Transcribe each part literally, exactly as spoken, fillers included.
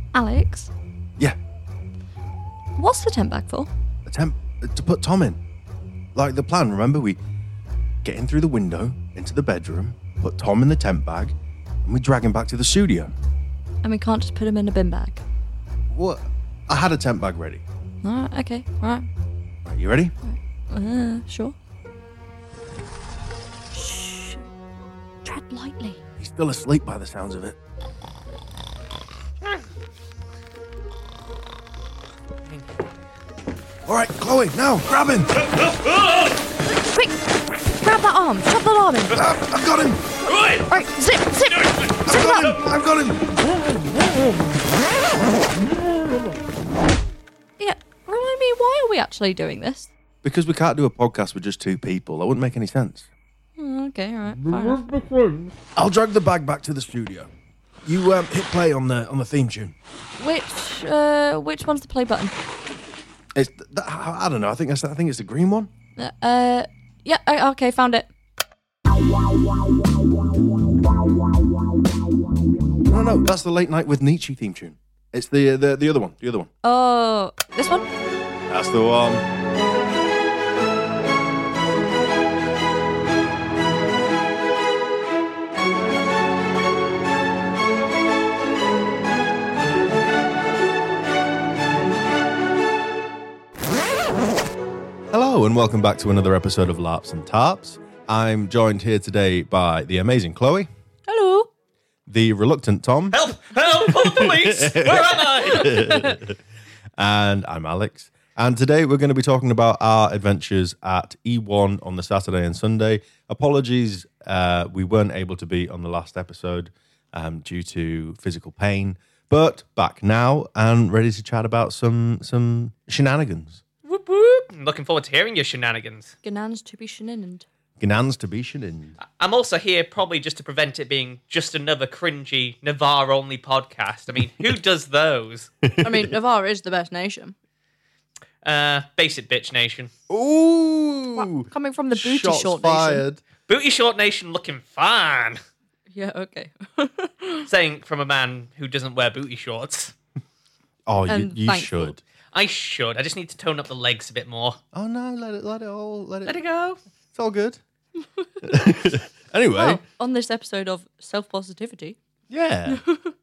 Alex? Yeah. What's the tent bag for? The tent to put Tom in. Like the plan, remember? We get in through the window, into the bedroom, put Tom in the tent bag, and we drag him back to the studio. And we can't just put him in a bin bag? What? I had a tent bag ready. Alright, okay, alright. Right, you ready? Uh, sure. Shh. Tread lightly. He's still asleep by the sounds of it. All right, Chloe, now, grab him. Quick! Grab that arm. Shove that arm in. Uh, I've got him. Right. Right, zip, zip. I've Zip got up. him. I've got him. Yeah, remind me, why are we actually doing this? Because we can't do a podcast with just two people. That wouldn't make any sense. Oh, okay, alright, fair enough. I'll drag the bag back to the studio. You um, hit play on the on the theme tune. Which, uh, which one's the play button? It's th- th- I don't know. I think it's, I think it's the green one. Uh, uh yeah, uh, okay, found it. No, no, that's the Late Night with Nietzsche theme tune. It's the the the other one. The other one. Oh, this one? That's the one. Hello and welcome back to another episode of Larps and Tarps. I'm joined here today by the amazing Chloe. Hello. The reluctant Tom. Help! Help! Call the police! Where am I? And I'm Alex. And today we're going to be talking about our adventures at E one on the Saturday and Sunday. Apologies, uh, we weren't able to be on the last episode um, due to physical pain, but back now and ready to chat about some some shenanigans. Whoop whoop! I'm looking forward to hearing your shenanigans. Ganans to be shenined. Gnans to be shenin. I'm also here probably just to prevent it being just another cringy Navarre-only podcast. I mean, who does those? I mean, Navarre is the best nation. Uh, basic bitch nation. Ooh! What? Coming from the booty Shots short nation. fired. Booty short nation looking fine. Yeah, okay. Saying from a man who doesn't wear booty shorts. Oh, you, And you thankful. should. I should. I just need to tone up the legs a bit more. Oh no, let it let it all let it, Let it go. It's all good. Anyway. Well, on this episode of Self-Positivity. Yeah.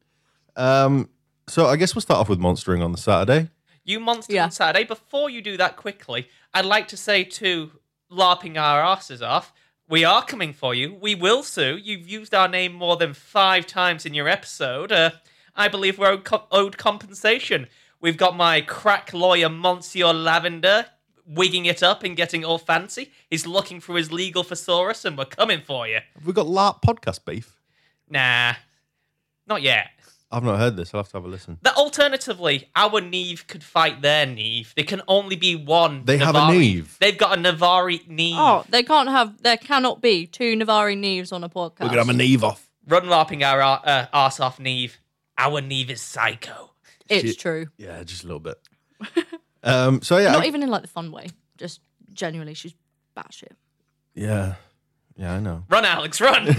um. So I guess we'll start off with monstering on the Saturday. You monster Yeah. on Saturday. Before you do that quickly, I'd like to say to LARPing our asses off, we are coming for you. We will sue. You've used our name more than five times in your episode. Uh, I believe we're owed, co- owed compensation. We've got my crack lawyer, Monsieur Lavender, wigging it up and getting all fancy. He's looking through his legal thesaurus, and we're coming for you. Have we got LARP podcast beef? Nah, not yet. I've not heard this. I'll have to have a listen. That alternatively, our Neve could fight their Neve. There can only be one. They have a Navari. Neve. They've got a Navari Neve. Oh, they can't have, there cannot be two Navari Neves on a podcast. We're gonna have a Neve off. Run larping our uh, arse off Neve. Our Neve is psycho. It's She- true. Yeah, just a little bit. um. So yeah. Not I- even in like the fun way. Just genuinely, she's batshit. Yeah. Yeah, I know. Run, Alex, run.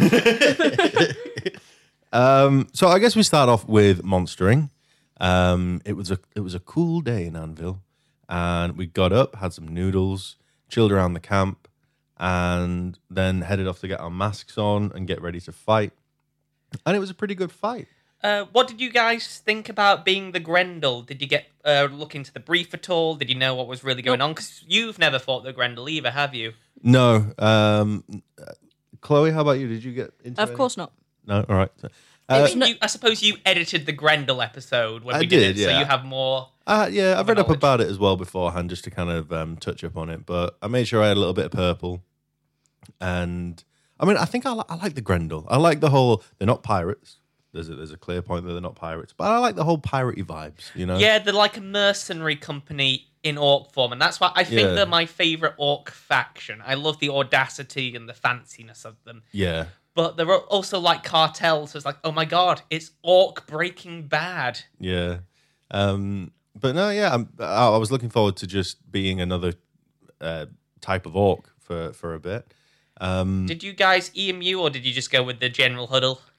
Um. So I guess we start off with monstering. Um. It was a it was a cool day in Anvil, and we got up, had some noodles, chilled around the camp, and then headed off to get our masks on and get ready to fight. And it was a pretty good fight. uh, what did you guys think about being the Grendel? Did you get uh, look into the brief at all? Did you know what was really going on? Because you've never fought the Grendel either, have you? No. Um. Chloe, how about you? Did you get into Of any- course not. No. All right. I, Uh, mean, you, I suppose you edited the Grendel episode when I we did, did, it, so yeah. you have more. Uh, yeah, I've read up knowledge. about it as well beforehand, just to kind of um, touch up on it. But I made sure I had a little bit of purple, and I mean, I think I, li- I like the Grendel. I like the whole. They're not pirates. There's a, there's a clear point that they're not pirates, but I like the whole piratey vibes. You know? Yeah, they're like a mercenary company in orc form, and that's why I think Yeah. they're my favourite orc faction. I love the audacity and the fanciness of them. Yeah. But they're also like cartels, so it's like, oh my god, it's orc Breaking Bad. Yeah. Um, but no, yeah, I'm, I I was looking forward to just being another uh, type of orc for for a bit. Um, Did you guys E M U or did you just go with the general huddle?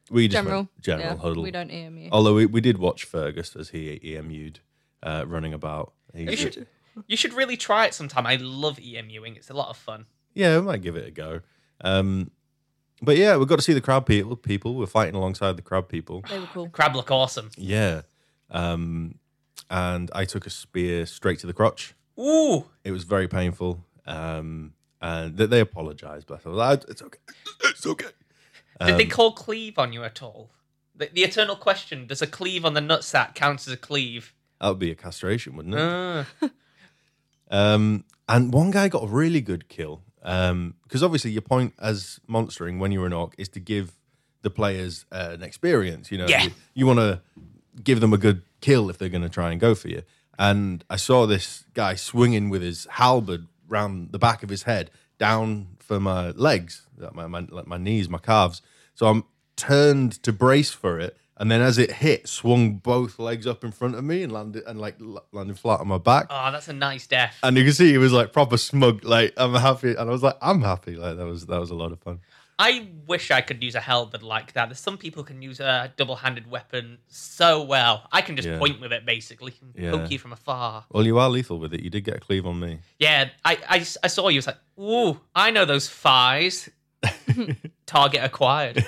We just General. went general yeah, huddle. We don't E M U. Although we, we did watch Fergus as he E M U'd, uh, running about. He's You should, you should really try it sometime. I love EMUing. It's a lot of fun. Yeah, we might give it a go. Um, but yeah, we got to see the crab people. People we're fighting alongside the crab people. They were cool. Crab look awesome. Yeah, um, and I took a spear straight to the crotch. Ooh. It was very painful, um, and they, they apologized. But I was like, "It's okay, it's okay." Did they Um, call cleave on you at all? The, the eternal question, does a cleave on the nutsack count as a cleave? That would be a castration, wouldn't it? Uh, Um, and one guy got a really good kill. Because obviously your point as monstering when you're an orc is to give the players uh, an experience. You know, Yeah. you, you want to give them a good kill if they're going to try and go for you. And I saw this guy swinging with his halberd round the back of his head down for my legs, like my, my, like my knees, my calves. So I'm turned to brace for it. And then as it hit, swung both legs up in front of me and landed and like l- landed flat on my back. oh, that's a nice death. And you can see he was like proper smug, like I'm happy, and I was like, I'm happy. Like that was that was a lot of fun. I wish I could use a halberd like that. There's some people can use a double-handed weapon so well. I can just Yeah. point with it, basically, and Yeah. poke you from afar. Well, you are lethal with it. You did get a cleave on me. Yeah, I, I, I saw you. It's like, ooh, I know those thighs. Target acquired.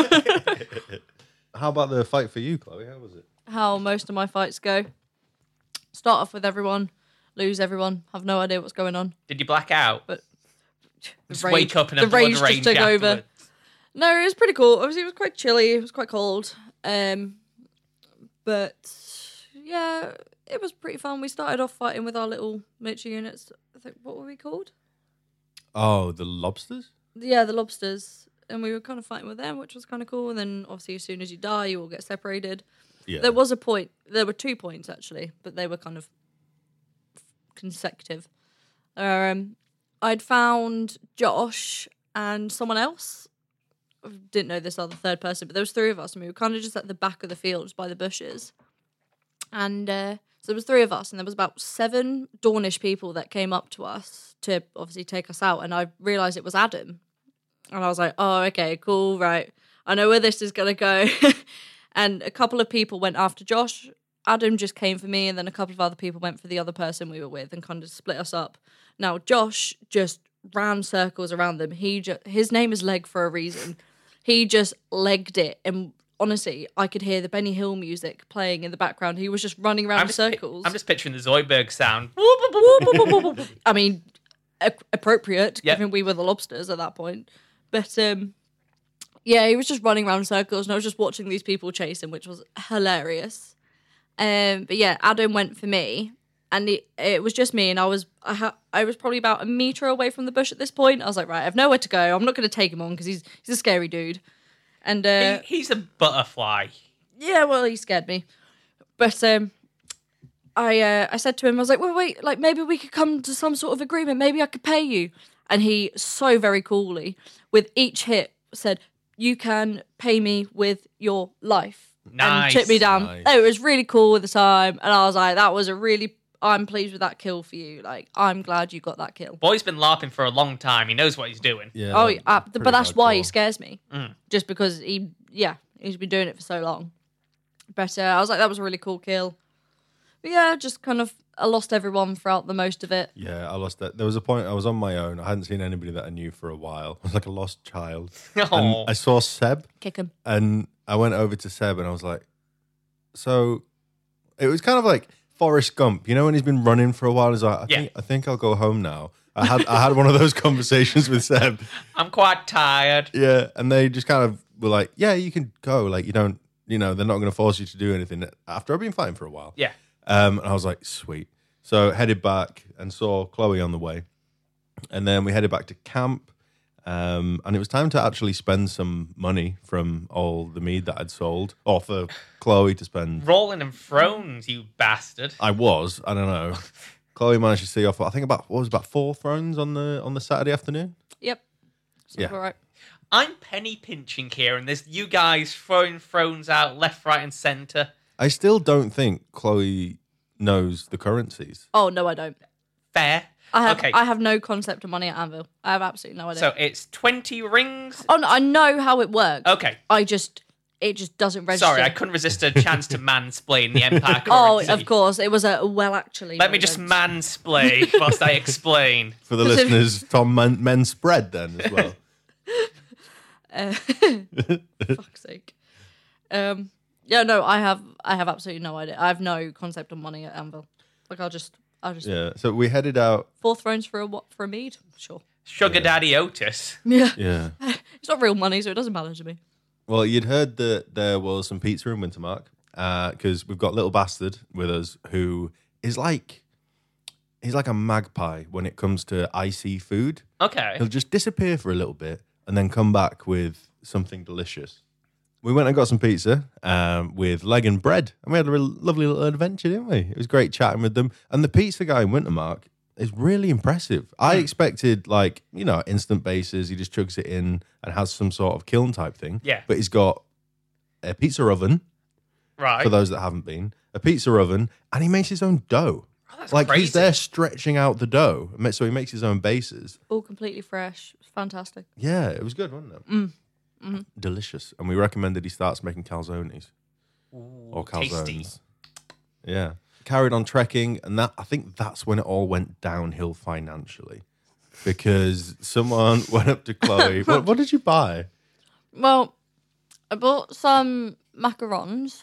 How about the fight for you, Chloe? How was it? How most of my fights go. Start off with everyone, lose everyone, have no idea what's going on. Did you black out? But Just rage- wake up in a the blood rage just rage took over. afterwards. No, it was pretty cool. Obviously, it was quite chilly. It was quite cold. Um, but yeah, it was pretty fun. We started off fighting with our little miniature units. I think what were we called? Oh, the lobsters? Yeah, the lobsters. And we were kind of fighting with them, which was kind of cool. And then obviously, as soon as you die, you all get separated. Yeah. There was a point. There were two points actually, but they were kind of consecutive. Um, I'd found Josh and someone else. I didn't know this other third person, but there was three of us, and we were kind of just at the back of the field, by the bushes. And uh, so there was three of us, and there was about seven Dornish people that came up to us to obviously take us out. And I realised it was Adam, and I was like, "Oh, okay, cool, right. I know where this is gonna go." And a couple of people went after Josh. Adam just came for me, and then a couple of other people went for the other person we were with and kind of split us up. Now, Josh just ran circles around them. He ju- His name is Leg for a reason. He just legged it, and honestly, I could hear the Benny Hill music playing in the background. He was just running around I'm in just, pi- circles. I'm just picturing the Zoidberg sound. I mean, a- appropriate, Yep. given we were the lobsters at that point. But um, yeah, he was just running around in circles, and I was just watching these people chase him, which was hilarious. Um, but yeah, Adam went for me, and it, it was just me, and I was I, ha- I was probably about a meter away from the bush at this point. I was like, right, I have nowhere to go. I'm not going to take him on because he's he's a scary dude. And uh, He, he's a butterfly. yeah, well, he scared me. But um, I uh, I said to him, I was like, well, wait, like maybe we could come to some sort of agreement. Maybe I could pay you. And he so very coolly, with each hit, said, you can pay me with your life. Nice. And took me down. Nice. Oh, it was really cool at the time. And I was like, that was a really, I'm pleased with that kill for you. Like, I'm glad you got that kill. Boy's been LARPing for a long time. He knows what he's doing. Yeah. Oh, that- yeah, uh, pretty but that's why he hardcore. scares me. Mm. Just because he, yeah, he's been doing it for so long. But uh, I was like, that was a really cool kill. But yeah, just kind of, I lost everyone throughout the most of it. Yeah, I lost that. There was a point I was on my own. I hadn't seen anybody that I knew for a while. I was like a lost child. Aw. And I saw Seb, Kick him. and I went over to Seb, and I was like, so it was kind of like Forrest Gump, you know, when he's been running for a while. He's like, I Yeah. think I think I'll go home now. I had I had one of those conversations with Seb. I'm quite tired. Yeah, and they just kind of were like, yeah, you can go. Like, you don't, you know, they're not going to force you to do anything. After I've been fighting for a while. Yeah. Um, and I was like, sweet. So headed back and saw Chloe on the way. And then we headed back to camp. Um, and it was time to actually spend some money from all the mead that I'd sold, or for Chloe to spend. Rolling and thrones, you bastard. I was, I don't know. Chloe managed to see off, I think about, what was it, about four thrones on the on the Saturday afternoon? Yep. Sounds Yeah. all right. I'm penny pinching here, and there's you guys throwing thrones out left, right, and centre. I still don't think Chloe knows the currencies. Oh, no, I don't. Fair. I have okay. I have no concept of money at Anvil. I have absolutely no idea. So it's twenty rings. oh, no, I know how it works. Okay. I just it just doesn't register. Sorry, I couldn't resist a chance to mansplain the Empire Oh, currency. of course. It was a well, actually. Let me just moment. mansplain whilst I explain. For the listeners, Tom men, men spread then as well. Uh, fuck's sake. Um, yeah, no, I have, I have absolutely no idea. I have no concept on money at Anvil. Like, I'll just, I'll just. Yeah. So we headed out. Four thrones for a what? For a mead? Sure. Sugar Daddy Otis. Yeah. Yeah. It's not real money, so it doesn't matter to me. Well, you'd heard that there was some pizza in Wintermark because we've got Little Bastard with us who is like, he's like a magpie when it comes to icy food. Okay. He'll just disappear for a little bit and then come back with something delicious. We went and got some pizza um, with leg and bread, and we had a real lovely little adventure, didn't we? It was great chatting with them. And the pizza guy in Wintermark is really impressive. I expected, like, you know, instant bases. He just chugs it in and has some sort of kiln type thing. Yeah. But he's got a pizza oven, Right. for those that haven't been, a pizza oven, and he makes his own dough. Oh, that's Like, crazy. he's there stretching out the dough. So he makes his own bases. All completely fresh. It's fantastic. Yeah, it was good, wasn't it? Mm. Mm-hmm. Delicious. And we recommended he starts making calzones Ooh, or calzones. tasty. Yeah. Carried on trekking, and that I think that's when it all went downhill financially. Because someone went up to Chloe. what, what did you buy? Well, I bought some macarons.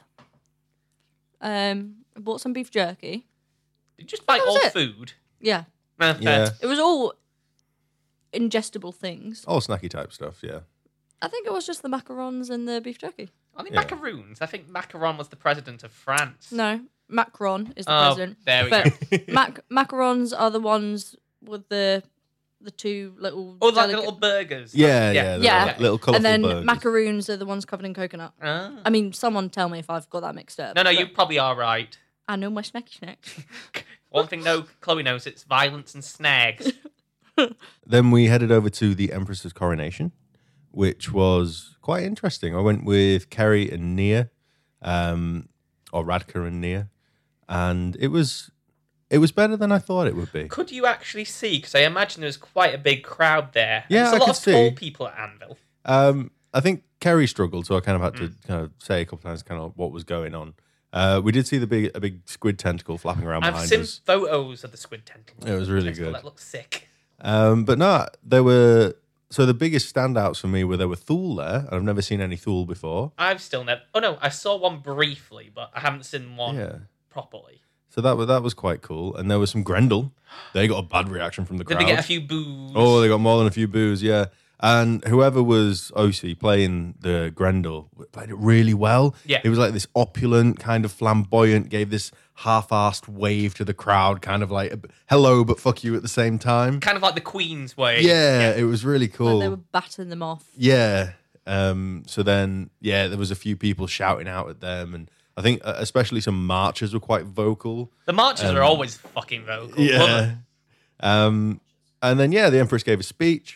Um, I bought some beef jerky. Did you just buy That was all it. food? Yeah. Uh, Yeah. It was all ingestible things. All snacky type stuff, yeah. I think it was just the macarons and the beef jerky. Are they Yeah. macaroons? I think Macaron was the president of France. No, Macron is the Oh, president. there we but go. Mac macarons are the ones with the the two little. Oh, like the delicate- little burgers. Yeah, yeah. the Yeah. Little, little colourful and then burgers. macaroons are the ones covered in coconut. Ah. I mean, someone tell me if I've got that mixed up. No, no, but you probably are right. I know my snacky snacks. One thing no Chloe knows, it's violence and snags. Then we headed over to the Empress's coronation, which was quite interesting. I went with Kerry and Nia, um, or Radka and Nia, and it was it was better than I thought it would be. Could you actually see? Because I imagine there's quite a big crowd there. Yeah, There's a I lot could of tall see. people at Anvil. Um, I think Kerry struggled, so I kind of had to kind of say a couple times kind of what was going on. Uh, we did see the big a big squid tentacle flapping around I've behind seen us. photos of the squid tentacle. It was really Tentacle, good. That looks sick. Um, but no, there were so the biggest standouts for me were there were Thule there, and I've never seen any Thule before. I've still never. Oh no, I saw one briefly, but I haven't seen one Yeah. properly. So that was that was quite cool. And there was some Grendel. They got a bad reaction from the Did crowd. they get a few boos? Oh, they got more than a few boos, yeah. And whoever was O C playing the Grendel played it really well. Yeah. It was like this opulent, kind of flamboyant, gave this half-assed wave to the crowd, kind of like a, hello, but fuck you at the same time. Kind of like the Queen's way. Yeah, it was really When cool. they were batting them off. Yeah. Um, so then, yeah, there was a few people shouting out at them, and I think uh, especially some marchers were quite vocal. The marches Um, are always fucking vocal. Yeah. Um, and then, yeah, the Empress gave a speech,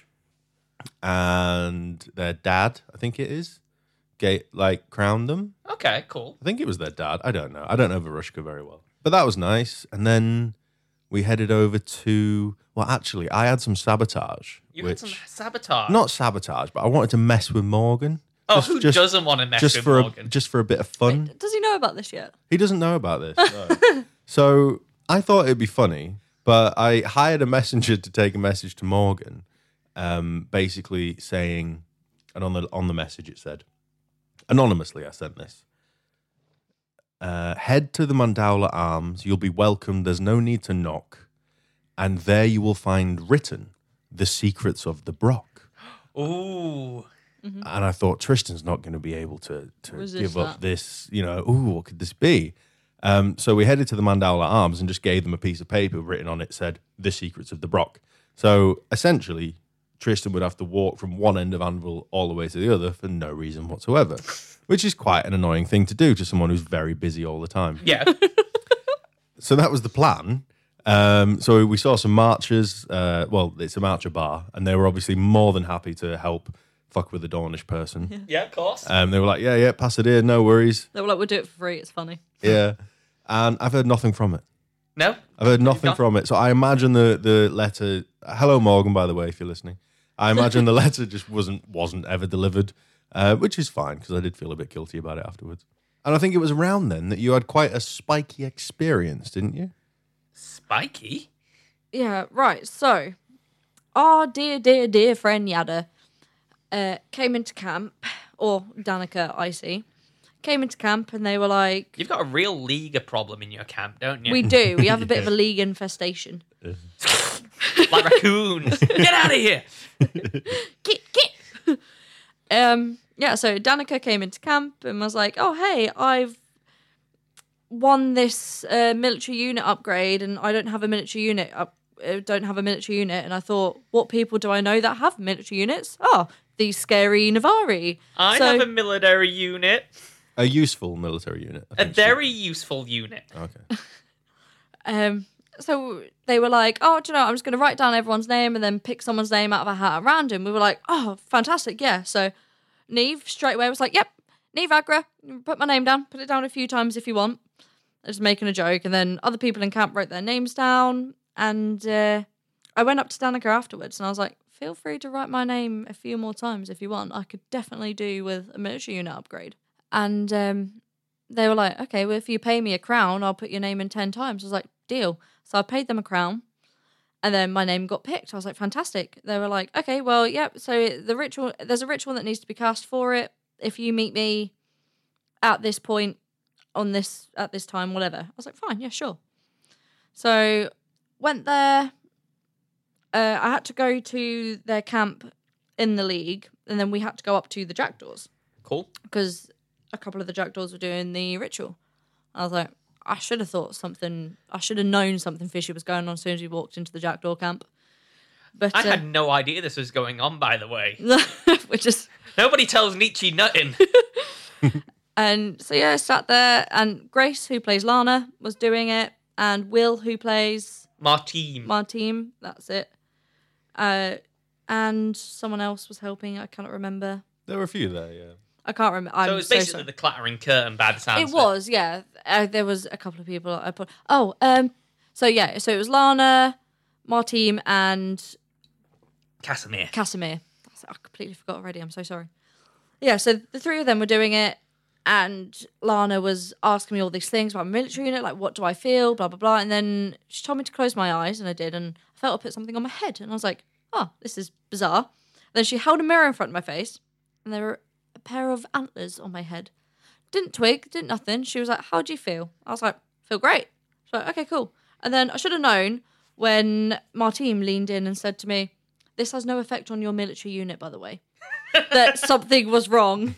and their dad, I think it is, gave, like crowned them. Okay, cool. I think it was their dad. I don't know. I don't know Varushka very well, but that was nice. And then we headed over to. Well, actually, I had some sabotage. You which, had some sabotage. not sabotage, but I wanted to mess with Morgan. Oh, Just- who just- doesn't want to mess just with for Morgan? a just for a bit of fun. Wait, does he know about this yet? He doesn't know about this. no. So I thought it'd be funny, but I hired a messenger to take a message to Morgan, um, basically saying, and on the on the message it said, anonymously I sent this. Uh, head to the Mandaula Arms. You'll be welcomed. There's no need to knock, and there you will find written the secrets of the Brock. Ooh. And I thought Tristan's not going to be able to to Resist give up that. this. You know, ooh, what could this be? Um, so we headed to the Mandala Arms and just gave them a piece of paper written on it said "The Secrets of the Brock." So essentially, Tristan would have to walk from one end of Anvil all the way to the other for no reason whatsoever, which is quite an annoying thing to do to someone who's very busy all the time. Yeah. So that was the plan. Um, so we saw some marchers. Uh, well, it's a marcher bar, and they were obviously more than happy to help fuck with the Dornish person. yeah, of course. Um, they were like, yeah, yeah, pass it here, no worries. They were like, we'll do it for free. It's funny. Yeah. And I've heard nothing from it. no? I've heard nothing not? from it. So I imagine the the letter. Hello, Morgan, by the way, if you're listening. I imagine the letter just wasn't wasn't ever delivered. uh, which is fine because I did feel a bit guilty about it afterwards. And I think it was around then that you had quite a spiky experience, didn't you? Spiky? Yeah, right. So, our dear, dear, dear friend Yada uh, came into camp, or Danica Icy, came into camp and they were like... You've got a real Liga problem in your camp, don't you? We do. We have a bit of a league infestation. Like raccoons. Get out of here! Get, get! um, yeah, so Danica came into camp and was like, oh, hey, I've won this uh, military unit upgrade and I don't have a military unit up, uh, don't have a military unit. And I thought, what people do I know that have military units? Oh, these scary Navari. I so, have a military unit. A useful military unit. I A think so. very useful unit. Okay. Um, so they were like, oh, do you know, I'm just going to write down everyone's name and then pick someone's name out of a hat at random. We were like, oh, fantastic, yeah. So Neve straight away was like, yep, Neve Agra, put my name down, put it down a few times if you want. Just making a joke. And then other people in camp wrote their names down. And uh, I went up to Danica afterwards and I was like, feel free to write my name a few more times if you want. I could definitely do with a military unit upgrade. And um, they were like, okay, well, if you pay me a crown, I'll put your name in ten times. I was like, deal. So I paid them a crown. And then my name got picked. I was like, fantastic. They were like, okay, well, yep. So the ritual, there's a ritual that needs to be cast for it. If you meet me at this point, on this, at this time, whatever. I was like, fine, yeah, sure. So went there. Uh, I had to go to their camp in the league. And then we had to go up to the jackdaws. Cool. Because a couple of the jackdaws were doing the ritual. I was like, I should have thought something, I should have known something fishy was going on as soon as we walked into the jackdaw camp. But I uh, had no idea this was going on, by the way. which is, Nobody tells Nietzsche nothing. and so yeah, I sat there, and Grace, who plays Lana, was doing it, and Will, who plays Martine. Martine, that's it. Uh, and someone else was helping, I cannot remember. There were a few there, yeah. I can't remember. I'm so it was so basically sorry. the clattering curtain by the sounds It of was, yeah. Uh, there was a couple of people I put. Oh, um, so yeah, so it was Lana, Martine, and Casimir. Casimir. That's- I completely forgot already. I'm so sorry. Yeah, so the three of them were doing it, and Lana was asking me all these things about my military unit, like what do I feel, blah blah blah, and then she told me to close my eyes, and I did, and I felt I put something on my head, and I was like, oh, this is bizarre. And then she held a mirror in front of my face, and there were a pair of antlers on my head. Didn't twig, didn't nothing. She was like, how do you feel? I was like, feel great. She's like, okay, cool. And then I should have known when Martine leaned in and said to me, this has no effect on your military unit, by the way. That something was wrong.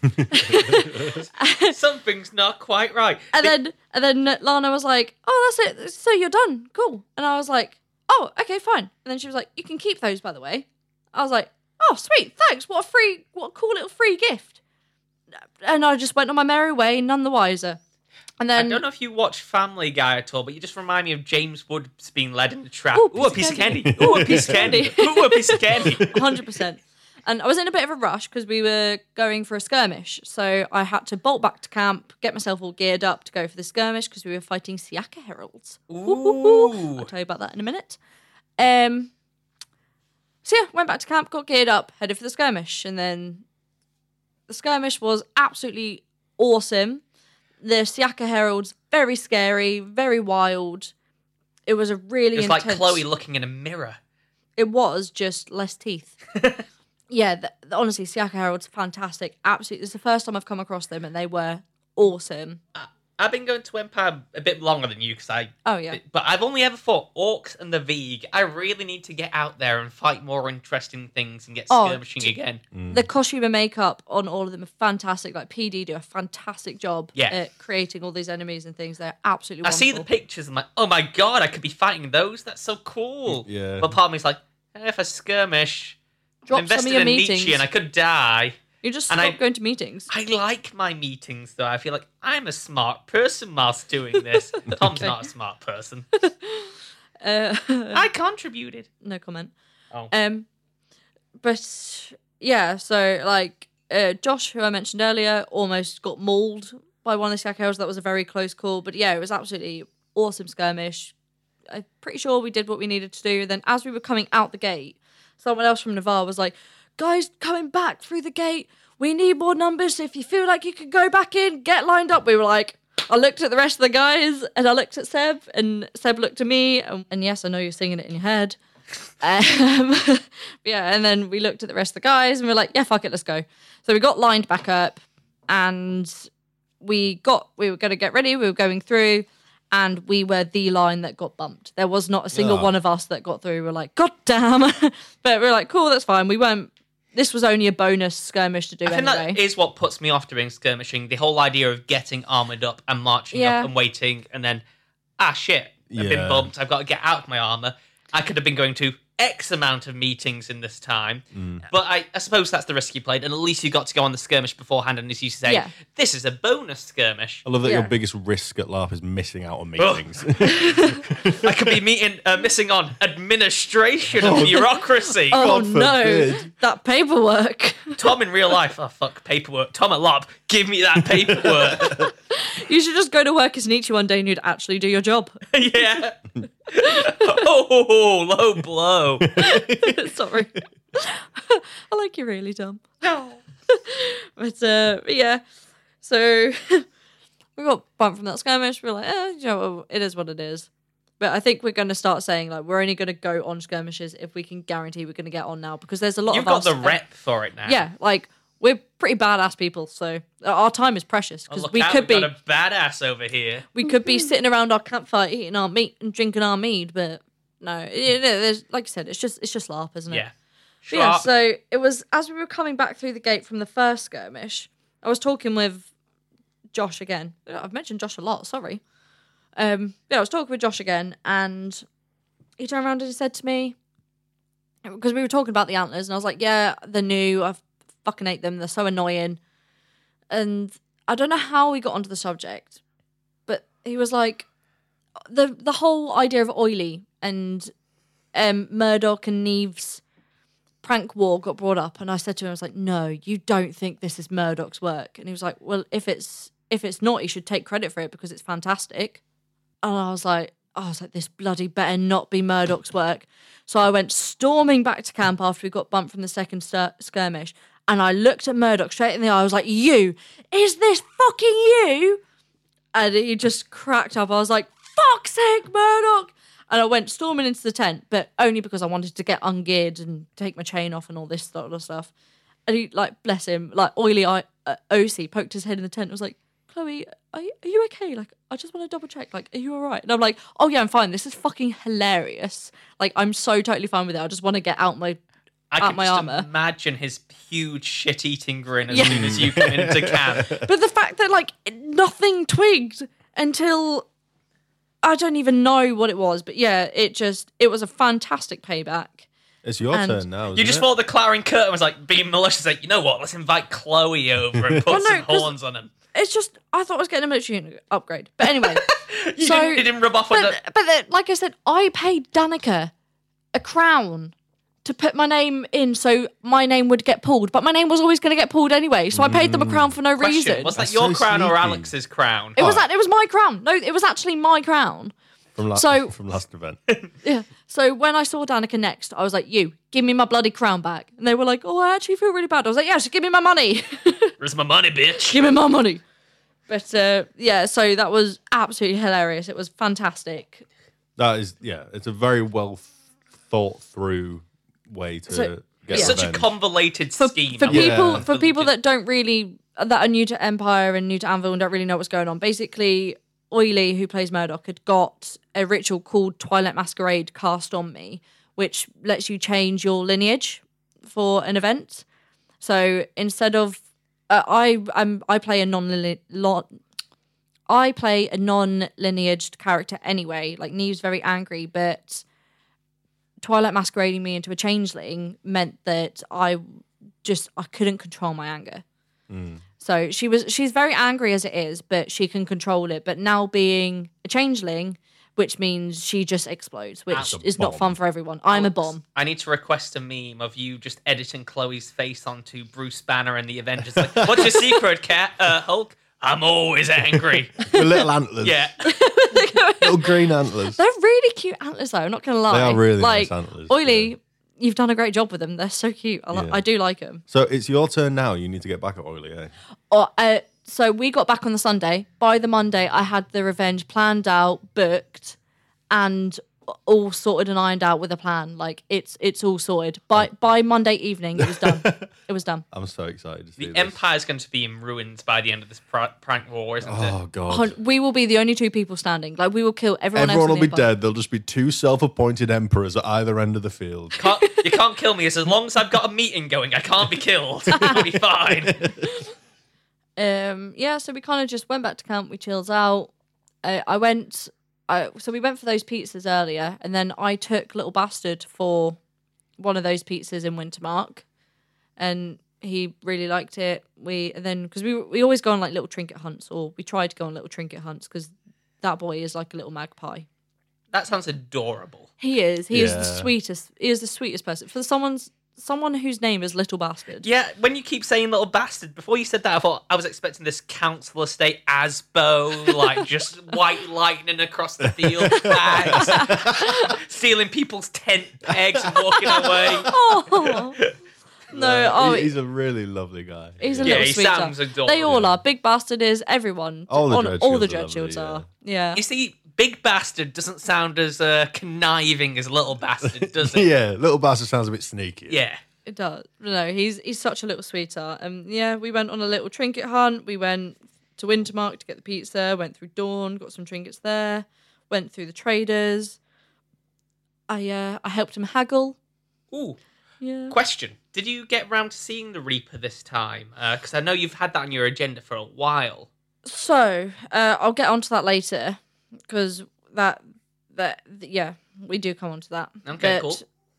Something's not quite right. And then and then Lana was like, oh, that's it. So you're done. Cool. And I was like, oh, okay, fine. And then she was like, you can keep those, by the way. I was like, oh, sweet. Thanks. What a free, what a cool little free gift. And I just went on my merry way, none the wiser. And then I don't know if you watch Family Guy at all, but you just remind me of James Woods being led in the trap. Ooh, Ooh, a piece of candy. Ooh, a piece of candy. Ooh, a piece of candy. one hundred percent. And I was in a bit of a rush because we were going for a skirmish. So I had to bolt back to camp, get myself all geared up to go for the skirmish because we were fighting Siaka Heralds. Ooh. I'll tell you about that in a minute. Um, so yeah, went back to camp, got geared up, headed for the skirmish. And then the skirmish was absolutely awesome. The Siaka Heralds, very scary, very wild. It was a really It's intense... like Chloe looking in a mirror. It was just less teeth. Yeah, the, the, honestly, Siaka Herald's fantastic. Absolutely. It's the first time I've come across them and they were awesome. I've been going to Empire a bit longer than you because I. Oh, yeah. But I've only ever fought Orcs and the Veeg. I really need to get out there and fight more interesting things and get Oh, skirmishing d- again. The costume and makeup on all of them are fantastic. Like, P D do a fantastic job Yeah. at creating all these enemies and things. They're absolutely I wonderful. see the pictures and I'm like, oh my god, I could be fighting those. That's so cool. Yeah. But part of me is like, eh, if I skirmish, Drop I'm some of invested your in meetings. Nietzsche and I could die. You just and stop I- going to meetings. I like my meetings though. I feel like I'm a smart person whilst doing this. Tom's not a smart person. Uh, I contributed. no comment. Oh. Um, but yeah, so like uh, Josh, who I mentioned earlier, almost got mauled by one of the Siaka Heralds. That was a very close call. But yeah, it was absolutely awesome skirmish. I'm pretty sure we did what we needed to do. Then as we were coming out the gate, someone else from Navarre was like, guys, coming back through the gate, we need more numbers. So if you feel like you could go back in, get lined up. We were like, I looked at the rest of the guys and I looked at Seb and Seb looked at me. And, and yes, I know you're singing it in your head. Um, yeah, and then we looked at the rest of the guys and we we're like, yeah, fuck it, let's go. So we got lined back up and we got, we were going to get ready. We were going through and we were the line that got bumped. There was not a single Oh. one of us that got through. We were like, God damn. But we were like, cool, that's fine. We weren't, this was only a bonus skirmish to do I think anyway. that is what puts me off doing skirmishing. The whole idea of getting armoured up and marching Yeah. up and waiting and then, ah, shit, I've Yeah. been bumped. I've got to get out of my armour. I could have been going to X amount of meetings in this time. Mm. But I, I suppose that's the risk you played. And at least you got to go on the skirmish beforehand. And as you say, Yeah. this is a bonus skirmish. I love that Yeah. your biggest risk at LARP is missing out on meetings. I could be meeting, uh, missing on administration and bureaucracy. Oh God no, forbid. that paperwork. Tom in real life, oh fuck, paperwork. Tom at LARP, give me that paperwork. You should just go to work as Nietzsche one day and you'd actually do your job. Yeah. Oh, low blow. Sorry. I like you really, Tom. No. But uh, yeah, so we got bumped from that skirmish. We we're like, eh, you know, it is what it is. But I think we're going to start saying, like, we're only going to go on skirmishes if we can guarantee we're going to get on now. Because there's a lot You've of got us. the rep for it now. Yeah, like, we're pretty badass people. So our time is precious. Oh, Because look we out, could we've be got a badass over here. we could be sitting around our campfire eating our meat and drinking our mead. But no, you know, there's, like I said, it's just it's just LARP, isn't it? Yeah. But yeah, Sharp. so it was as we were coming back through the gate from the first skirmish, I was talking with Josh again. I've mentioned Josh a lot, sorry. Um, yeah, I was talking with Josh again, and he turned around and he said to me, because we were talking about the antlers, and I was like, yeah, they're new, I fucking hate them, they're so annoying. And I don't know how we got onto the subject, but he was like, the the whole idea of Oily and um, Murdoch and Neve's prank war got brought up, and I said to him, I was like, no, you don't think this is Murdoch's work? And he was like, well, if it's if it's not, he should take credit for it because it's fantastic. And I was like, I was like, this bloody better not be Murdoch's work. So I went storming back to camp after we got bumped from the second stir- skirmish, and I looked at Murdoch straight in the eye. I was like, you, is this fucking you? And he just cracked up. I was like, fuck's sake, Murdoch. And I went storming into the tent, but only because I wanted to get ungeared and take my chain off and all this sort of stuff. And he, like, bless him, like, oily eye, uh, O C poked his head in the tent and was like, Chloe, are you, are you okay? Like, I just want to double check. Like, are you all right? And I'm like, oh, yeah, I'm fine. This is fucking hilarious. Like, I'm so totally fine with it. I just want to get out my I out can my just armour. imagine his huge shit-eating grin as Yeah. soon as you come into camp. But the fact that, like, nothing twigged until I don't even know what it was. But yeah, it just, it was a fantastic payback. It's your And- turn now. You isn't just it? thought the clattering curtain was like being malicious. Like, you know what? Let's invite Chloe over and put Well, no, some 'cause- horns on him. It's just, I thought I was getting a military upgrade. But anyway. You, so, didn't, you didn't rub off on But, the. but the, like I said, I paid Danica a crown to put my name in so my name would get pulled. But my name was always going to get pulled anyway. So I paid them a crown for no Question, reason. was that That's your so crown or sneaky. Alex's crown? It was Oh. that. It was my crown. No, it was actually my crown. from last so- from last event. Yeah. So when I saw Danica next, I was like, "You, give me my bloody crown back." And they were like, "Oh, I actually feel really bad." I was like, "Yeah, just give me my money. Where's my money, bitch? Give me my money." But uh, yeah, so that was absolutely hilarious. It was fantastic. That is, yeah, it's a very well th- thought through way to So- get It's such a revenge. convoluted For, scheme. for I people, love it. for people that don't really, that are new to Empire and new to Anvil and don't really know what's going on. Basically, Oily, who plays Murdoch, had got a ritual called Twilight Masquerade cast on me, which lets you change your lineage for an event. So instead of uh, I, I'm I play a non lo- I play a non-lineaged character anyway. Like Neve's very angry, but Twilight masquerading me into a changeling meant that I just I couldn't control my anger. So she was she's very angry as it is, but she can control it. But now being a changeling, which means she just explodes, which That's a is not bomb. fun for everyone. I'm a Alex, bomb. I need to request a meme of you just editing Chloe's face onto Bruce Banner and the Avengers. Like, what's your secret, Cat? Uh, Hulk? I'm always angry. The little antlers. Yeah. Little green antlers. They're really cute antlers, though. I'm not gonna lie. They are really like nice antlers, Oily. you've done a great job with them. They're so cute. I, li- Yeah. I do like them. So it's your turn now. You need to get back at Oily, eh? Or, uh, so we got back on the Sunday. By the Monday, I had the revenge planned out, booked, and all sorted and ironed out with a plan. Like it's it's all sorted. By by Monday evening, it was done. It was done. I'm so excited to see The this. Empire's going to be in ruins by the end of this pr- prank war, isn't Oh, it? God. Hun- We will be the only two people standing. Like we will kill everyone. Everyone else will in be the Empire. dead. There'll just be two self-appointed emperors at either end of the field. Can't, you can't kill me. As long as I've got a meeting going, I can't be killed. I'll be fine. Um, yeah, so we kind of just went back to camp. We chilled out. Uh, I went. I, so we went for those pizzas earlier, and then I took Little Bastard for one of those pizzas in Wintermark, and he really liked it. We and then because we we always go on like little trinket hunts, or we tried to go on little trinket hunts because that boy is like a little magpie. That sounds adorable. He is. He is the Yeah. sweetest. He is the sweetest person for someone's someone whose name is Little Bastard. Yeah, when you keep saying little bastard, before you said that, I thought I was expecting this council estate Asbo, like just white lightning across the field, bags, stealing people's tent pegs and walking away. Oh. No, oh, He- he's a really lovely guy. he's a Yeah, little he sweetheart. sounds adorable. They all are. Big Bastard is everyone. All the On- Dread all the Shields are Dread Shields lovely, are. Yeah. You see, Big Bastard doesn't sound as uh, conniving as Little Bastard, does it? Yeah, little bastard sounds a bit sneaky. Yeah. It does. No, he's he's such a little sweetheart. Um, yeah, we went on a little trinket hunt. We went to Wintermark to get the pizza. Went through Dawn, got some trinkets there. Went through the traders. I uh, I helped him haggle. Ooh. Yeah. Question: did you get round to seeing the Reaper this time? Because I know you've had that on your agenda for a while. So uh, I'll get onto that later because that that yeah we do come onto that. Okay, But cool.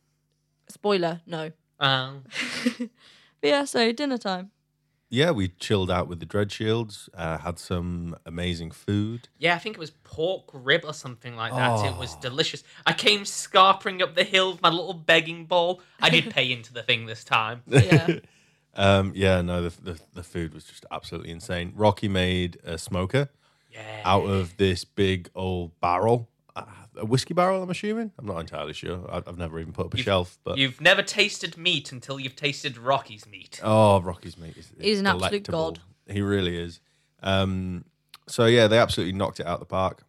Spoiler, no. Um, But yeah, so dinner time. Yeah, we chilled out with the Dread Shields, uh, had some amazing food. yeah, I think it was pork rib or something like that. It Oh. was delicious. I came scarpering up the hill with my little begging bowl. I did pay into the thing this time. Yeah. Um, yeah, no, the, the the food was just absolutely insane. Rocky made a smoker Yeah. out of this big old barrel, uh, a whiskey barrel. I'm assuming. I'm not entirely sure. I've, I've never even put up a You've- shelf, but You've never tasted meat until you've tasted Rocky's meat. oh, Rocky's meat is He's an absolute delectable. god. He really is. Um, so yeah, they absolutely knocked it out of the park,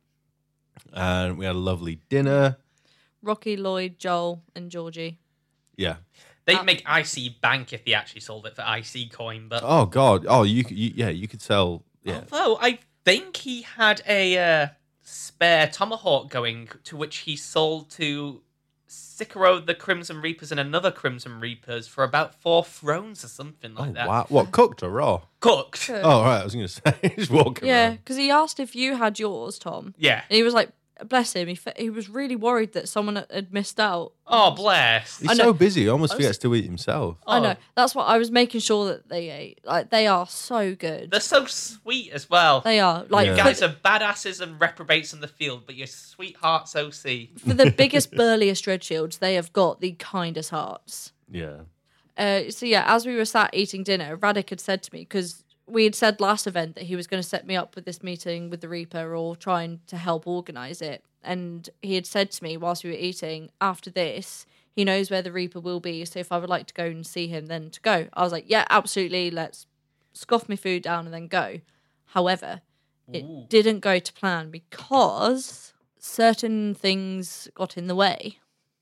and we had a lovely dinner. Rocky, Lloyd, Joel, and Georgie. Yeah. They'd Uh, make I C bank if they actually sold it for I C coin, but Oh God. Oh, you, could- you yeah, you could sell. Yeah. although I think he had a uh, spare tomahawk going, to which he sold to Sicaro the Crimson Reapers and another Crimson Reapers for about four thrones or something like Oh that. wow. What, cooked or raw? Cooked. Cooked. Oh right. I was going to say just walking Yeah, around. because he asked if you had yours, Tom. Yeah. And he was like, bless him, he, fe- he was really worried that someone had- had missed out. Oh, bless. He's I know. so busy. He almost I was- forgets to eat himself. I Oh. know. That's what I was making sure that they ate. Like, they are so good. They're so sweet as well. They are. Like, Yeah. You for, guys are badasses and reprobates in the field, but you're sweethearts O C. for the biggest, burliest Dread Shields, they have got the kindest hearts. Yeah. Uh, so yeah, as we were sat eating dinner, Radek had said to me, because we had said last event that he was going to set me up with this meeting with the Reaper or trying to help organise it. And he had said to me whilst we were eating, after this, he knows where the Reaper will be. So if I would like to go and see him, then to go. I was like, yeah, absolutely. Let's scoff my food down and then go. However, it Ooh. didn't go to plan because certain things got in the way.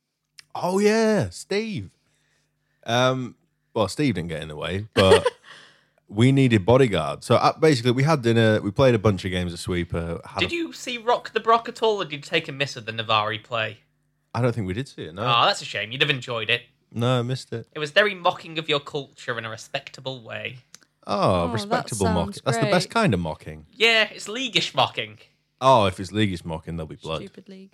Oh yeah, Steve. Um. Well, Steve didn't get in the way, but we needed bodyguards. So uh, basically, we had dinner. We played a bunch of games of Sweeper. Had Did a- you see Rock the Brock at all, or did you take a miss of the Navari play? I don't think we did see it. No. Oh, that's a shame. You'd have enjoyed it. No, I missed it. It was very mocking of your culture in a respectable way. Oh, Oh, that respectable sounds mocking. That's the best great. kind of mocking. Yeah, it's leaguish mocking. Oh, if it's leagueish mocking, there'll be blood. Stupid league.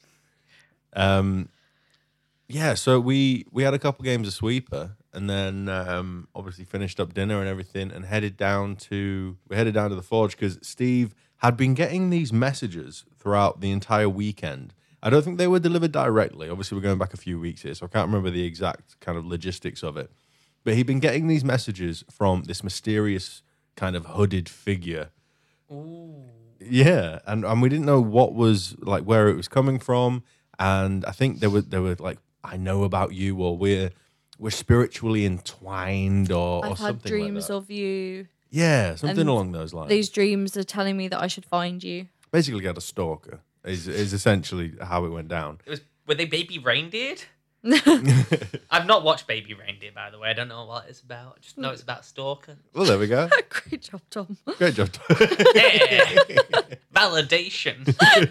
Um, yeah, so we we had a couple games of Sweeper, and then um, obviously finished up dinner and everything, and headed down to we headed down to the forge because Steve had been getting these messages throughout the entire weekend. I don't think they were delivered directly. Obviously, we're going back a few weeks here, so I can't remember the exact kind of logistics of it. But he'd been getting these messages from this mysterious kind of hooded figure. Ooh. Yeah, and, and we didn't know what was like where it was coming from, and I think there were there were like I know about you or we're we're spiritually entwined or, or I've something had dreams like that. of you. Yeah, something and along those lines. These dreams are telling me that I should find you. Basically, got a stalker. Is is essentially how it went down. It was were they baby reindeered? I've not watched Baby Reindeer, by the way. I don't know what it's about. I just know it's about stalker. Well, there we go. Great job, Tom. Great job. Yeah. Validation.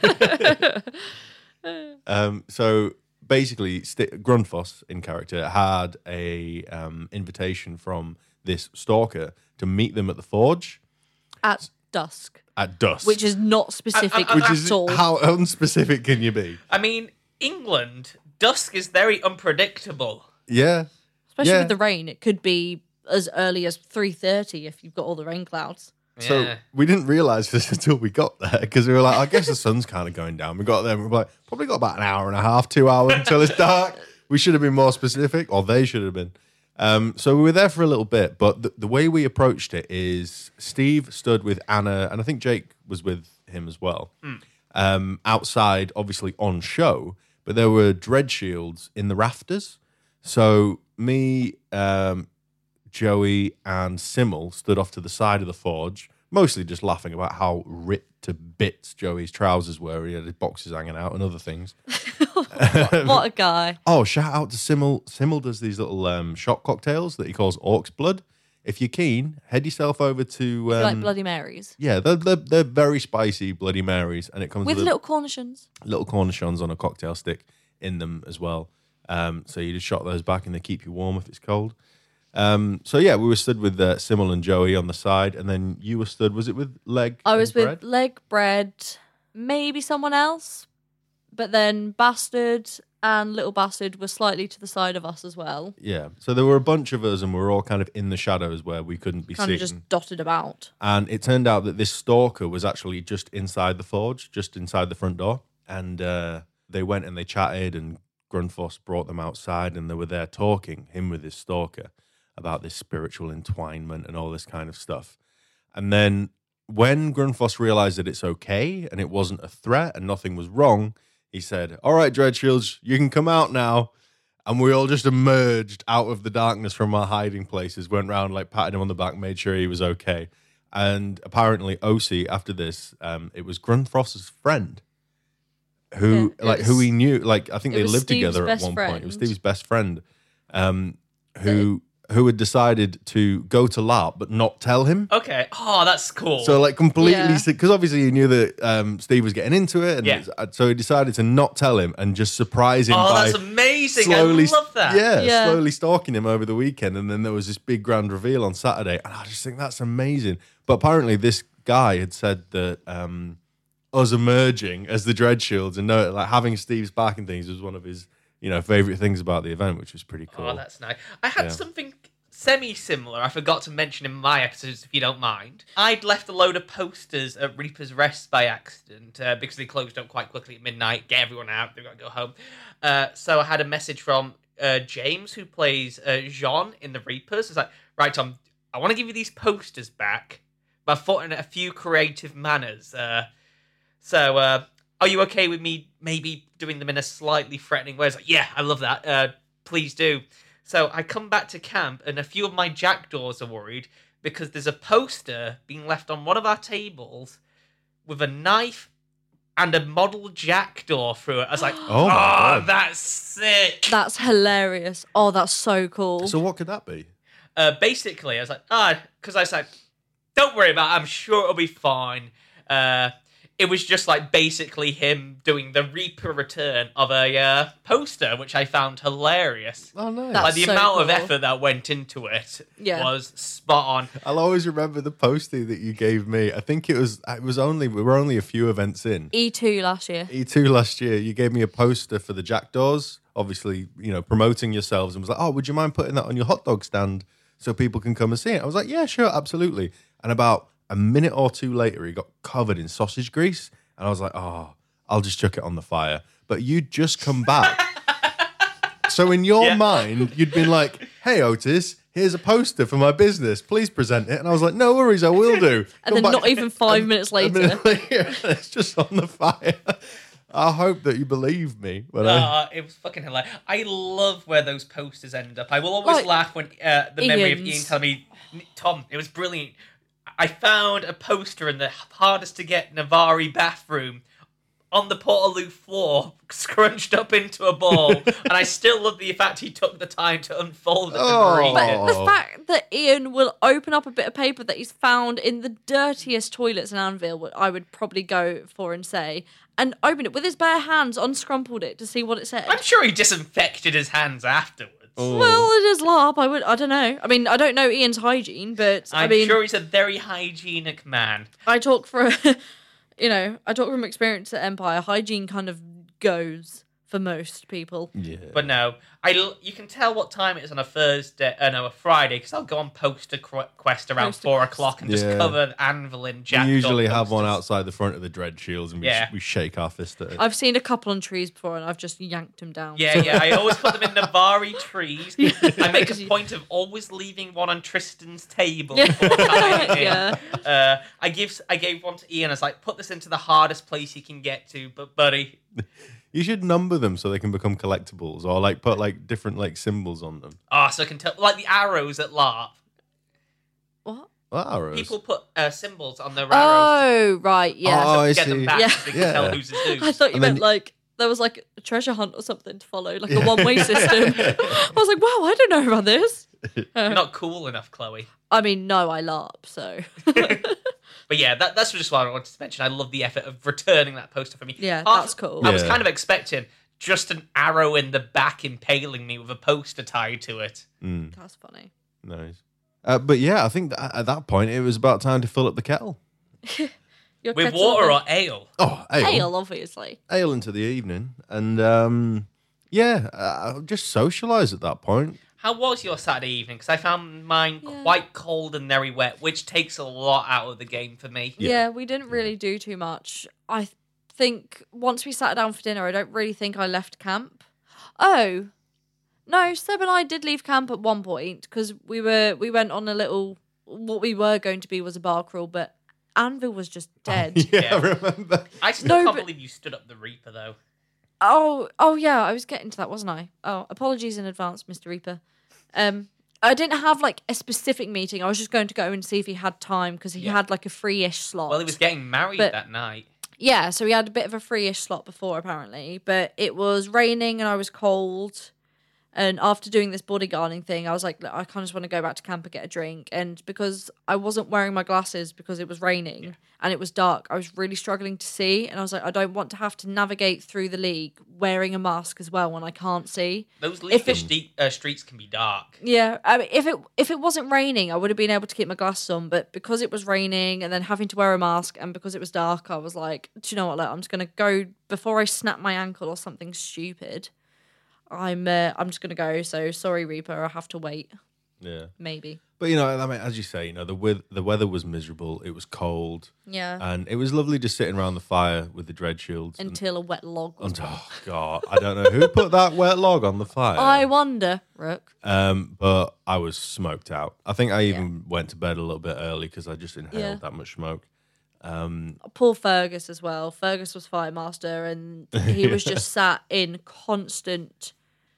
um, so basically, St- Grundfos in character had a um, invitation from this stalker to meet them at the forge At dusk, at dusk, which is not specific I- I- which at is all. how unspecific can you be? I mean, England, dusk is very unpredictable. Yeah, Especially yeah. with the rain. It could be as early as three thirty if you've got all the rain clouds. So Yeah. we didn't realise this until we got there because we were like, I guess the sun's kind of going down. We got there and we were like, probably got about an hour and a half, two hours until it's dark. We should have been more specific, or they should have been. Um, so we were there for a little bit, but the, the way we approached it is Steve stood with Anna, and I think Jake was with him as well, um, outside, obviously on show, but there were dread shields in the rafters. So me, um, Joey and Simmel stood off to the side of the forge, mostly just laughing about how ripped to bits Joey's trousers were. He had his boxes hanging out and other things. What a guy. Oh, shout out to Simmel. Simmel does these little um, shot cocktails that he calls Orc's Blood. If you're keen, head yourself over to... Um, like Bloody Marys. Yeah, they're, they're, they're very spicy Bloody Marys, and it comes With with, little cornichons. little cornichons on a cocktail stick in them as well. Um, so you just shot those back and they keep you warm if it's cold. Um, so yeah, we were stood with uh, Simmel and Joey on the side, and then you were stood, was it with Leg I was and with Bread? Leg, Bread, maybe someone else. But then Bastard and Little Bastard were slightly to the side of us as well. Yeah, so there were a bunch of us, and we were all kind of in the shadows where we couldn't be Kind seen. of just dotted about. And it turned out that this stalker was actually just inside the forge, just inside the front door. And uh, they went and they chatted, and Grundfos brought them outside, and they were there talking, him with his stalker, about this spiritual entwinement and all this kind of stuff. And then when Grundfos realized that it's okay and it wasn't a threat and nothing was wrong, he said, all right, Dreadshields, you can come out now. And we all just emerged out of the darkness from our hiding places, went round, like, patted him on the back, made sure he was okay. And apparently, O C, after this, um, it was Grundfos's friend, who, Yeah, it like, was- who he knew, like, I think it they was lived Steve's together at best one point. It was friend. Steve's best friend, um, who who had decided to go to LARP but not tell him. Okay. Oh, that's cool. So, like, completely, Yeah. because obviously he knew that um, Steve was getting into it, and Yeah. uh, so he decided to not tell him and just surprise him oh, by that's amazing. slowly, I love that. Yeah, Yeah. slowly stalking him over the weekend, and then there was this big grand reveal on Saturday, and I just think that's amazing. But apparently, this guy had said that um, us emerging as the Dreadshields and know, like, having Steve's back and things was one of his, you know, favorite things about the event, which was pretty cool. Oh, that's nice. I had Yeah. something semi-similar I forgot to mention in my episodes, if you don't mind. I'd left a load of posters at Reaper's Rest by accident uh, because they closed up quite quickly at midnight. Get everyone out, they've got to go home. Uh, so I had a message from uh, James, who plays uh, Jean in the Reapers. It's like, right, Tom, I want to give you these posters back, but I've thought in a few creative manners. Uh, so, uh, are you okay with me maybe doing them in a slightly threatening way? It's like, yeah, I love that. Uh, please do. So I come back to camp, and a few of my jackdaws are worried because there's a poster being left on one of our tables with a knife and a model jackdaw through it. I was like, Oh oh, my God. that's sick. That's hilarious. Oh, that's so cool. So what could that be? Uh, basically, I was like, ah, because I was like, don't worry about it. I'm sure it'll be fine. Uh, it was just like basically him doing the Reaper return of a uh, poster, which I found hilarious. Oh, no. That's Like the so amount of cool. effort that went into it Yeah. was spot on. I'll always remember the postie that you gave me. I think it was, it was only, we were only a few events in. E two last year. E two last year, you gave me a poster for the Jackdaws, obviously, you know, promoting yourselves, and was like, oh, would you mind putting that on your hot dog stand so people can come and see it? I was like, yeah, sure, absolutely. And about a minute or two later, he got covered in sausage grease, and I was like, oh, I'll just chuck it on the fire. But you'd just come back. So in your Yeah. mind, you'd been like, hey, Otis, here's a poster for my business. Please present it. And I was like, no worries, I will do. And Come then back- not even five minutes a later. minute later, it's just on the fire. I hope that you believe me. When I... Uh, it was fucking hilarious. I love where those posters end up. I will always Like, laugh when uh, the memory of Ian Ian's. telling me, Tom, it was brilliant. I found a poster in the hardest to get Navari bathroom on the Portaloo floor, scrunched up into a ball, and I still love the fact he took the time to unfold it Oh. and read But it. the fact that Ian will open up a bit of paper that he's found in the dirtiest toilets in Anvil, what I would probably go for and say, and open it with his bare hands, unscrumpled it to see what it said. I'm sure he disinfected his hands afterwards. Oh. Well, it is LARP. I would. I don't know. I mean, I don't know Ian's hygiene, but I'm I mean, sure he's a very hygienic man. I talk for, you know, I talk from experience at Empire. Hygiene kind of goes for most people. Yeah. But no, I l- you can tell what time it is on a Thursday, uh, no, a Friday, because I'll go on Poster Qu- Quest around Poster four Quest. o'clock and just Yeah. cover Anvil in jacked we usually up have one posters. outside the front of the Dread Shields and we, Yeah. sh- we shake our fist at it. I've seen a couple on trees before, and I've just yanked them down. Yeah, yeah, I always put them in Navari trees. I make a point of always leaving one on Tristan's table. Yeah. before tying it in. Yeah. Uh, I give I gave one to Ian. I was like, put this into the hardest place you can get to, but buddy, You should number them so they can become collectibles, or like put like different like symbols on them. ah, so I can tell like the arrows at LARP. What? Well, arrows. People put uh, symbols on their arrows. Oh, right. Yeah. Oh, I get them see. back Yeah. so they can Yeah. tell who's who's. I thought you And meant then- like there was like a treasure hunt or something to follow, like a one-way system. I was like, wow, I don't know about this. You're not cool enough, Chloe. I mean, no, I LARP, so But yeah, that, that's just what I wanted to mention. I love the effort of returning that poster for me. yeah, Half- that's cool. I was Yeah. kind of expecting just an arrow in the back impaling me with a poster tied to it. Mm, That's funny. nice. Uh, but yeah, I think that at that point it was about time to fill up the kettle. Your With kettle water of or ale? Oh, ale. ale, obviously. Ale into the evening. And um, yeah, uh, just socialise at that point. How was your Saturday evening? Because I found mine Yeah. quite cold and very wet, which takes a lot out of the game for me. Yeah. Yeah, we didn't really do too much. I th- think once we sat down for dinner, I don't really think I left camp. Oh, no, Seb and I did leave camp at one point because we were we went on a little. What we were going to be was a bar crawl, but Anvil was just dead. yeah, Yeah. I remember. I still No, can't but- believe you stood up the Reaper, though. Oh, oh yeah, I was getting to that, wasn't I? Oh, apologies in advance, Mister Reaper. Um, I didn't have like a specific meeting. I was just going to go and see if he had time because he Yeah. had like a free-ish slot. Well, he was getting married But- that night. Yeah, so we had a bit of a free-ish slot before apparently, but it was raining and I was cold. And after doing this bodyguarding thing, I was like, "Look, I kind of just want to go back to camp and get a drink." And because I wasn't wearing my glasses because it was raining Yeah. and it was dark, I was really struggling to see. And I was like, I don't want to have to navigate through the league wearing a mask as well when I can't see. Those If leafish de- uh, streets can be dark. Yeah, I mean, if it if it wasn't raining, I would have been able to keep my glasses on. But because it was raining and then having to wear a mask, and because it was dark, I was like, do you know what? Look, I'm just gonna go before I snap my ankle or something stupid. I'm uh, I'm just gonna go. So sorry, Reaper. I have to wait. Yeah. Maybe. But you know, I mean, as you say, you know, the with the weather was miserable. It was cold, Yeah. and it was lovely just sitting around the fire with the Dread Shields. and- Until a wet log was. and- oh God, I don't know who put that wet log on the fire. I wonder, Rook. Um, but I was smoked out. I think I even went to bed a little bit early because I just inhaled Yeah. that much smoke. Um, Poor Fergus as well. Fergus was fire master, and he was just sat in constant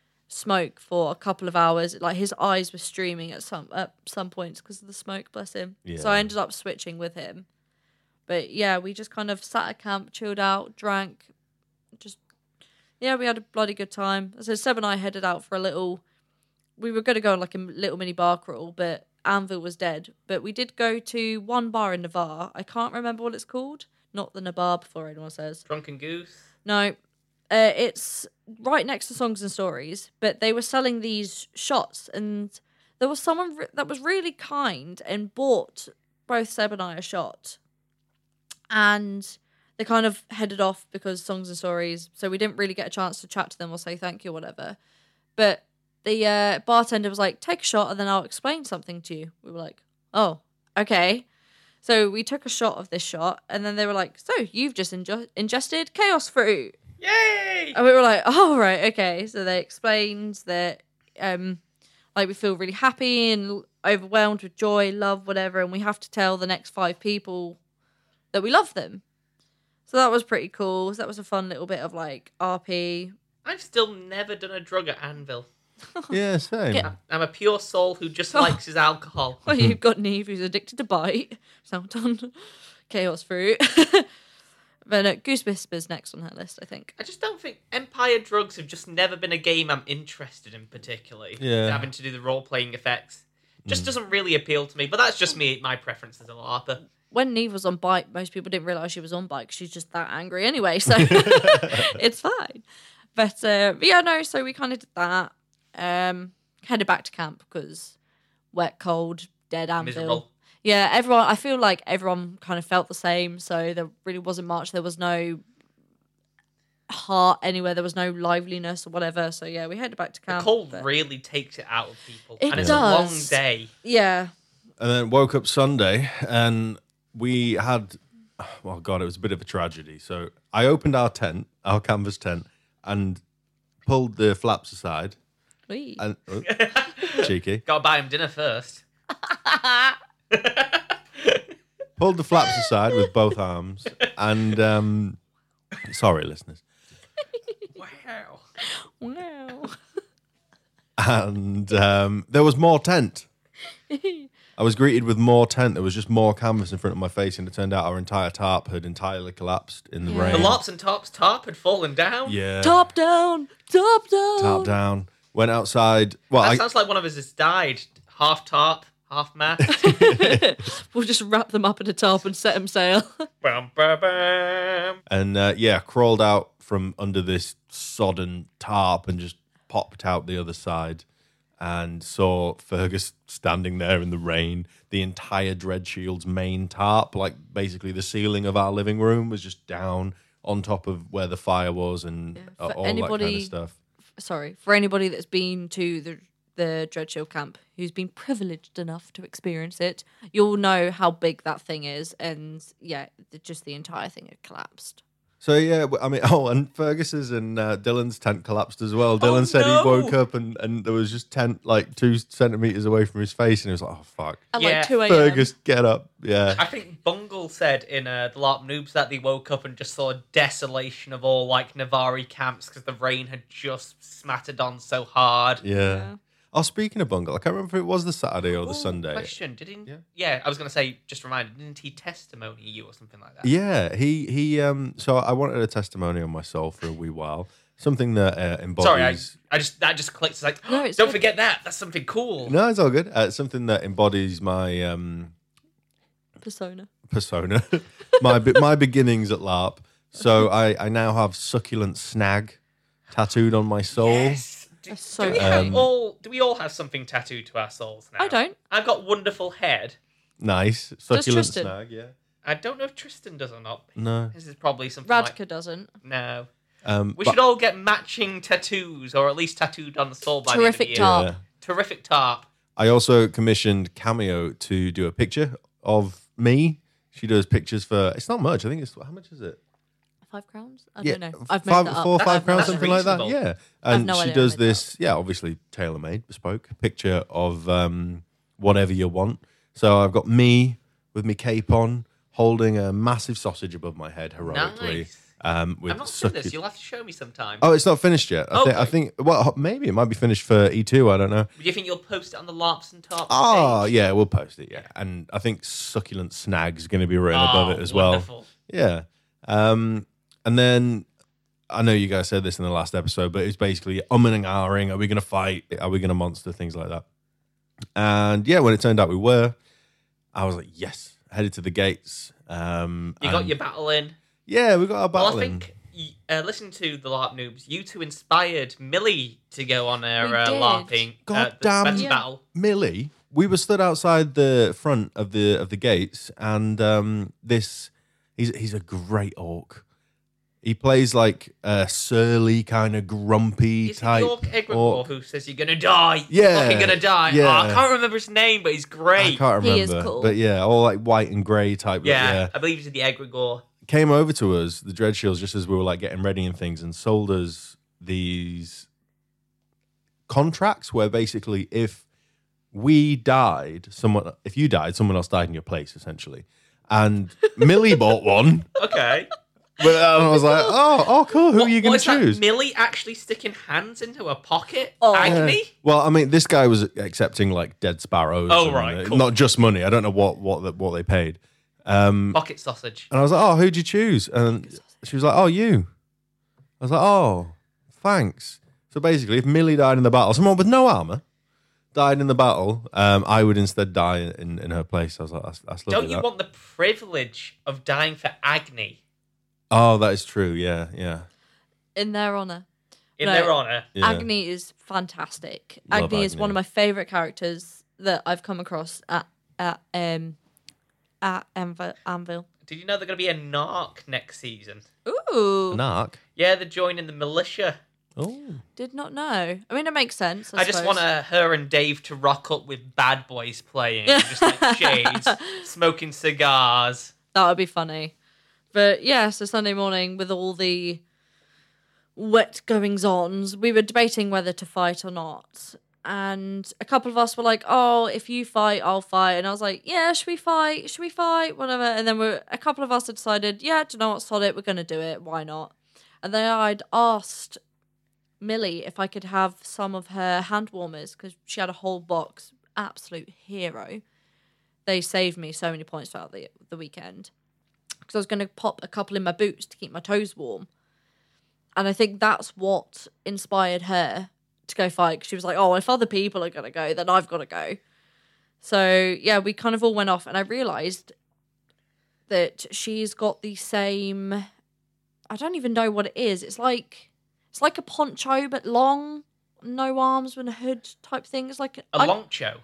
smoke for a couple of hours. Like his eyes were streaming at some at some points because of the smoke. Bless him. So I Yeah. ended up switching with him. But yeah, we just kind of sat at camp, chilled out, drank, just yeah, we had a bloody good time. So Seb and I headed out for a little. We were going to go on like a little mini bar crawl, but Anvil was dead. But we did go to one bar in Navarre. I can't remember what it's called. Not the Nabar before anyone says. Drunken Goose. No, uh, it's right next to Songs and Stories, but they were selling these shots, and there was someone re- that was really kind and bought both Seb and I a shot, and they kind of headed off because Songs and Stories, so we didn't really get a chance to chat to them or say thank you or whatever. But the uh, bartender was like, "Take a shot, and then I'll explain something to you." We were like, "Oh, okay." So we took a shot of this shot, and then they were like, "So you've just inju- ingested chaos fruit." Yay! And we were like, "Oh, right, okay." So they explained that, um, like we feel really happy and overwhelmed with joy, love, whatever, and we have to tell the next five people that we love them. So that was pretty cool. So that was a fun little bit of like R P. I've still never done a drug at Anvil. Yeah, same. Get- I'm a pure soul who just likes his alcohol. Well, you've got Neve, who's addicted to bite. Sound on Chaos Fruit. But no, Goose Whisper's next on her list, I think. I just don't think Empire Drugs have just never been a game I'm interested in particularly. Yeah. Having to do the role-playing effects. Just doesn't really appeal to me, but that's just me, my preference as a LARPer. When Neve was on bike, most people didn't realise she was on bike. She's just that angry anyway, so it's fine. But, uh, but yeah, no, so we kind of did that. Um, headed back to camp because wet, cold, dead Anvil. Miserable. Yeah, everyone, I feel like everyone kind of felt the same, so there really wasn't much. There was no heart anywhere. There was no liveliness or whatever. So yeah, we headed back to The camp. cold but- really takes it out of people. It and it's a long does. day. Yeah. And then woke up Sunday and we had, well, God, it was a bit of a tragedy. So I opened our tent, our canvas tent, and pulled the flaps aside. Wee. And oh, cheeky. Gotta buy him dinner first. Pulled the flaps aside with both arms. And, um, sorry, listeners. Wow. Wow. And um, there was more tent. I was greeted with more tent. There was just more canvas in front of my face, and it turned out our entire tarp had entirely collapsed in the Yeah. rain. The Lops and Tops tarp had fallen down. Yeah. Top down. Top down. Tarp down. Went outside. Well, That I, sounds like one of us has died. Half tarp, half mast. We'll just wrap them up in a tarp and set them sail. Bam, bam, bam. and uh, yeah, crawled out from under this sodden tarp and just popped out the other side and saw Fergus standing there in the rain. The entire Dread Shield's main tarp, like basically the ceiling of our living room, was just down on top of where the fire was and Yeah, uh, for all that kind anybody- of stuff. Sorry, for anybody that's been to the the Dreadshield camp, who's been privileged enough to experience it, you'll know how big that thing is, and yeah, the, just the entire thing had collapsed. So yeah, w- I mean, oh, and Fergus's and uh, Dylan's tent collapsed as well. Dylan Oh, said no. he woke up and, and there was just tent like two centimeters away from his face, and he was like, "Oh fuck, At Yeah, like two a.m. Fergus, get up!" Yeah, I think Bungle said in uh, the LARP Noobs that they woke up and just saw a desolation of all like Navari camps because the rain had just smattered on so hard. yeah. Yeah. Oh, speaking of Bungle, I can't remember if it was the Saturday or the Ooh, Sunday. Question: Did he? Yeah. Yeah. I was gonna say. Just reminded. Didn't he testimony you or something like that? Yeah, he he. Um, so I wanted a testimony on my soul for a wee while, something that uh, embodies. Sorry, I, I just that just clicked. It's like, No, it's don't good. forget that. That's something cool. No, it's all good. Uh, something that embodies my um, Persona. persona, my be- my beginnings at LARP. So I, I now have succulent snag tattooed on my soul. Yes. Do, That's so do we funny. have Um, all? Do we all have something tattooed to our souls now? I don't. I've got wonderful head. Nice succulent Tristan? snag. Yeah. I don't know if Tristan does or not. No. This is probably something Radka like doesn't. no. Um, We but- should all get matching tattoos, or at least tattooed on the soul by Terrific the end of the year. tarp. Yeah. Terrific tarp. I also commissioned Cameo to do a picture of me. She does pictures for. It's not much. I think it's how much is it? Five crowns? I Yeah, don't know. I've made five, that up. four or That's- five crowns, that's something like that. reasonable. Yeah, and no she idea, I does made that this. Yeah, obviously tailor made, bespoke picture of um, whatever you want. So I've got me with my cape on, holding a massive sausage above my head heroically. Nice. Um, with I've not seen succu- this. You'll have to show me sometime. Oh, it's not finished yet. I, think, I Okay. think. Well, maybe it might be finished for E two. I don't know. Do you think you'll post it on the LARPs and tarps? Oh, page? yeah, we'll post it. Yeah, and I think succulent snag's going to be written Oh, above it as well. wonderful. Yeah. Um, and then I know you guys said this in the last episode, but it's basically umming and ahhing. Are we going to fight? Are we going to monster? Things like that. And yeah, when it turned out we were, I was like, yes, headed to the gates. Um, You got and- your battle in. Yeah, we got our battle Well, I in. think, y- uh, listening to the LARP Noobs, you two inspired Millie to go on her We uh, did. LARPing. uh, God the damn- Spencer Yeah. battle. Millie, we were stood outside the front of the of the gates, and um, this he's he's a great orc. He plays like a surly, kind of grumpy Is it type the Orc Egregore orc. who says you're gonna die? Yeah, Fucking gonna die. yeah. Oh, I can't remember his name, but he's I great. can't He remember, is cool. but yeah, all like white and grey type. Yeah, yeah, I believe he's the Egregore. came over to us, the Dread Shields, just as we were like getting ready and things, and sold us these contracts where basically if we died, someone if you died, someone else died in your place, essentially. And Millie bought one, Okay. But I was like, oh, oh, cool. Who What- are you what going is to that, choose? Millie actually sticking hands into her pocket? Oh. Agony? Well, I mean, this guy was accepting like dead sparrows. Oh, and, right, uh, cool. Not just money. I don't know what what the, what they paid. Um, Pocket sausage. and I was like, oh, who'd you choose? And she was like, oh, you. I was like, oh, thanks. So basically, if Millie died in the battle, someone with no armor died in the battle, um, I would instead die in, in her place. I was like, that's, that's lovely. Don't you that. want the privilege of dying for Agni Oh, that is true. Yeah, yeah. In their honour. in No. their honour? yeah. Agni is fantastic. Love Agni is Agni. one of my favourite characters that I've come across at at um at Anvil. Anvil. Did you know they're going to be a narc next season? Ooh, An arc. Yeah, they're joining the militia. Oh. did not know. I mean, it makes sense. I, I, just suppose. want uh, her and Dave to rock up with Bad Boys playing, just like shades, smoking cigars. That would be funny. But yeah, so Sunday morning with all the wet goings ons, we were debating whether to fight or not. And a couple of us were like, oh, if you fight, I'll fight. And I was like, yeah, should we fight? Should we fight? Whatever. And then we're, a couple of us had decided, yeah, do you know what, sod it, we're going to do it. Why not? And then I'd asked Millie if I could have some of her hand warmers because she had a whole box. Absolute hero. They saved me so many points throughout the, the weekend. Because I was going to pop a couple in my boots to keep my toes warm. And I think that's what inspired her to go fight. 'Cause she was like, oh, if other people are going to go, then I've got to go. So, yeah, we kind of all went off. And I realised that she's got the same... I don't even know what it is. It's like it's like a poncho, but long, no arms and a hood type thing. It's like... A I- loncho.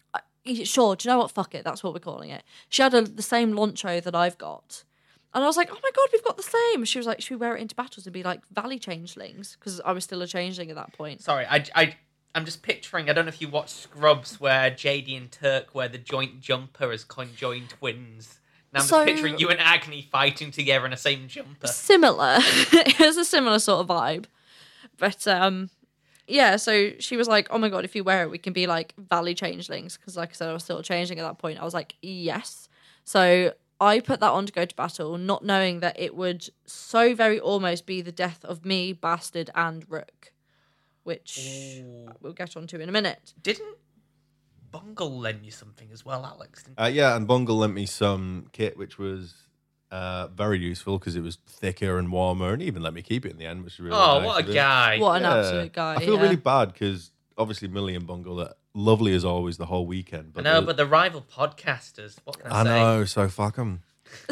I- Sure, do you know what? Fuck it. That's what we're calling it. She had a, the same loncho that I've got. And I was like, oh my God, we've got the same. She was like, should we wear it into battles and be like valley changelings? Because I was still a changeling at that point. Sorry, I, I, I'm just picturing, I don't know if you watch Scrubs, where J D and Turk wear the joint jumper as conjoined twins. Now I'm So- just picturing you and Agni fighting together in the same jumper. Similar. It was a similar sort of vibe. But um, yeah, so she was like, oh my God, if you wear it, we can be like valley changelings. Because like I said, I was still a changeling at that point. I was like, yes. So I put that on to go to battle, not knowing that it would so very almost be the death of me, Bastard, and Rook. Which Ooh. we'll get onto in a minute. Didn't Bungle lend you something as well, Alex? Didn't Uh, yeah, and Bungle lent me some kit, which was uh, very useful because it was thicker and warmer, and even let me keep it in the end, which is really Oh, nice what of a him. guy. What an Yeah. absolute guy. I feel yeah. really bad because obviously Millie and Bungle are lovely as always the whole weekend. I But know, the- but the rival podcasters, what can I, I say? know, so fuck them. Um,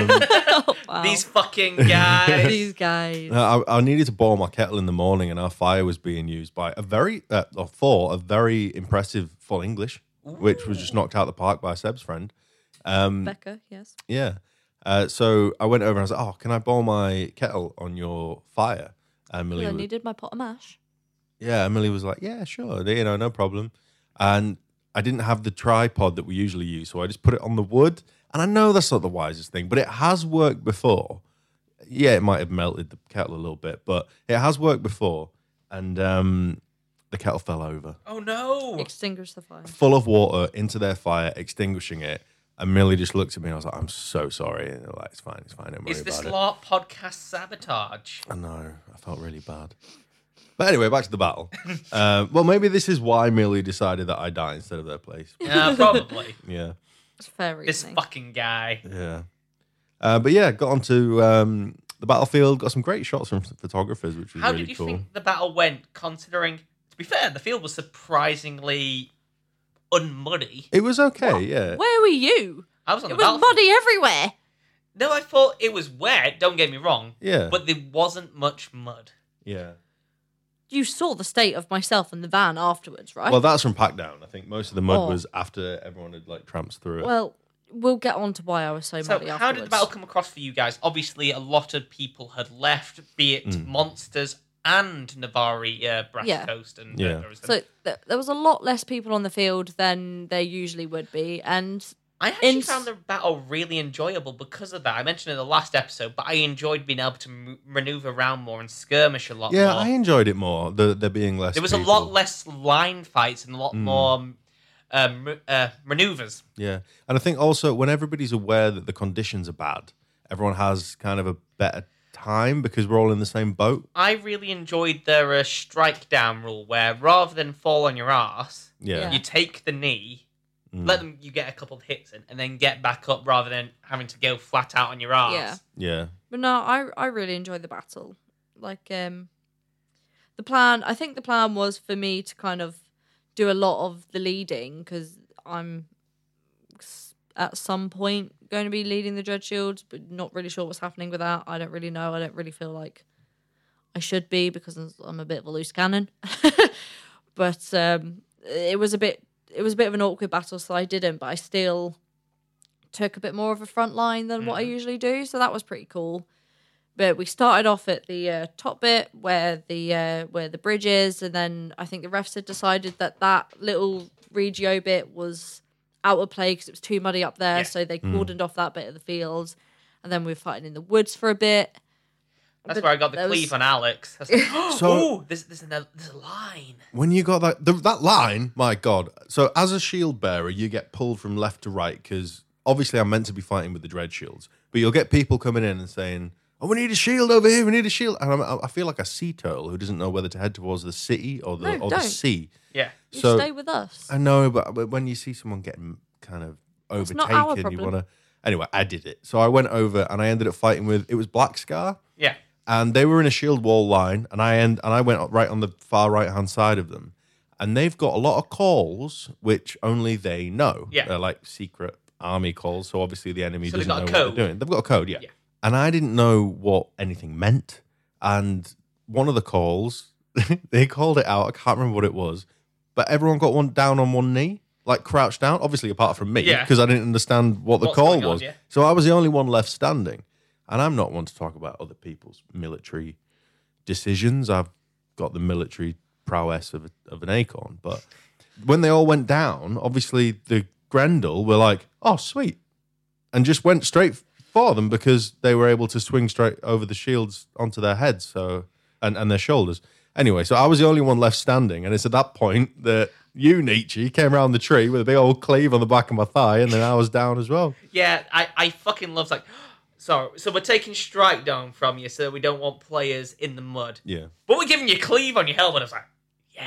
Oh, wow. These fucking guys. These guys. I, I needed to boil my kettle in the morning, and our fire was being used by a very, uh, or for a very impressive full English, which was just knocked out of the park by Seb's friend. Um, Becca, yes. Yeah. Uh, so I went over and I was like, oh, can I boil my kettle on your fire? And Millie I was, needed my pot of mash. yeah, Millie was like, yeah, sure, you know, no problem. And I didn't have the tripod that we usually use, so I just put it on the wood. And I know that's not the wisest thing, but it has worked before. Yeah, it might have melted the kettle a little bit, but it has worked before. And um, the kettle fell over, Oh no. Extinguish the fire. full of water into their fire, extinguishing it. And Millie just looked at me and I was like, I'm so sorry. And they were like, it's fine, it's fine, don't worry Is this about it. LARP podcast sabotage? I know. I felt really bad. But anyway, back to the battle. uh, well, maybe this is why Millie decided that I die instead of their place. Yeah, probably. Yeah, It's fair This reasoning. fucking guy. yeah. Uh, but yeah, got onto um, the battlefield. Got some great shots from photographers, which was How really did you cool. think the battle went, considering, to be fair, the field was surprisingly unmuddy? It was okay. Yeah. Where were you? I was on It the was battlefield. muddy everywhere. No, I thought it was wet, don't get me wrong, Yeah. but there wasn't much mud. yeah. You saw the state of myself and the van afterwards, right? Well, that's from Pack Down. I think most of the mud Oh. was after everyone had like tramped through it. Well, we'll get on to why I was so, So, muddy how afterwards. did the battle come across for you guys? Obviously, a lot of people had left, be it Mm. monsters and Navari, uh, Brass Yeah. Coast, and Yeah. uh, Horizon. So th- there was a lot less people on the field than there usually would be, and I actually in- found the battle really enjoyable because of that. I mentioned it in the last episode, but I enjoyed being able to m- maneuver around more and skirmish a lot yeah, more. I enjoyed it more. The, there being less. There was a people. lot less line fights and a lot Mm. more um, uh, maneuvers. Yeah, and I think also when everybody's aware that the conditions are bad everyone has kind of a better time because we're all in the same boat. I really enjoyed their uh, strike down rule where rather than fall on your ass, Yeah. Yeah. you take the knee, Mm. let them you get a couple of hits in, and then get back up rather than having to go flat out on your ass. Yeah. Yeah. But no, I I really enjoyed the battle. Like um, the plan. I think the plan was for me to kind of do a lot of the leading because I'm s- at some point going to be leading the Dread Shield, but not really sure what's happening with that. I don't really know. I don't really feel like I should be because I'm a bit of a loose cannon. But um, it was a bit. It was a bit of an awkward battle, so I didn't. But I still took a bit more of a front line than what I usually do, so that was pretty cool. But we started off at the uh, top bit where the uh, where the bridge is, and then I think the refs had decided that that little regio bit was out of play because it was too muddy up there, Yeah. so they cordoned off that bit of the field, and then we were fighting in the woods for a bit. That's But where I got the there was- cleave on Alex. I was like, So- oh, there's, there's, a, there's a line. When you got that the, that line, my God. So as a shield bearer, you get pulled from left to right because obviously I'm meant to be fighting with the Dread Shields, but you'll get people coming in and saying, "Oh, we need a shield over here. We need a shield." And I'm, I feel like a sea turtle who doesn't know whether to head towards the city or the No, or the don't. sea. Yeah. You So- stay with us. I know, but but when you see someone getting kind of It's not our overtaken, you problem. want to. Anyway, I did it. So I went over and I ended up fighting with it was Black Scar. Yeah. And they were in a shield wall line, and I end and I went right on the far right hand side of them, and they've got a lot of calls which only they know. Yeah. They're like secret army calls, so obviously the enemy So they've doesn't know got a what code. they're doing. They've got a code, yeah. Yeah. And I didn't know what anything meant, and one of the calls they called it out. I can't remember what it was, but everyone got one down on one knee, like crouched down. Obviously, apart from me, Yeah. because I didn't understand what the What's call going on, was. yeah. So I was the only one left standing. And I'm not one to talk about other people's military decisions. I've got the military prowess of, a, of an acorn. But when they all went down, obviously the Grendel were like, "Oh, sweet," and just went straight for them because they were able to swing straight over the shields onto their heads so and, and their shoulders. Anyway, so I was the only one left standing. And it's at that point that you, Nietzsche, came around the tree with a big old cleave on the back of my thigh, and then I was down as well. Yeah, I, I fucking love like, so so we're taking strike down from you, so we don't want players in the mud. Yeah. But we're giving you cleave on your helmet. I was like,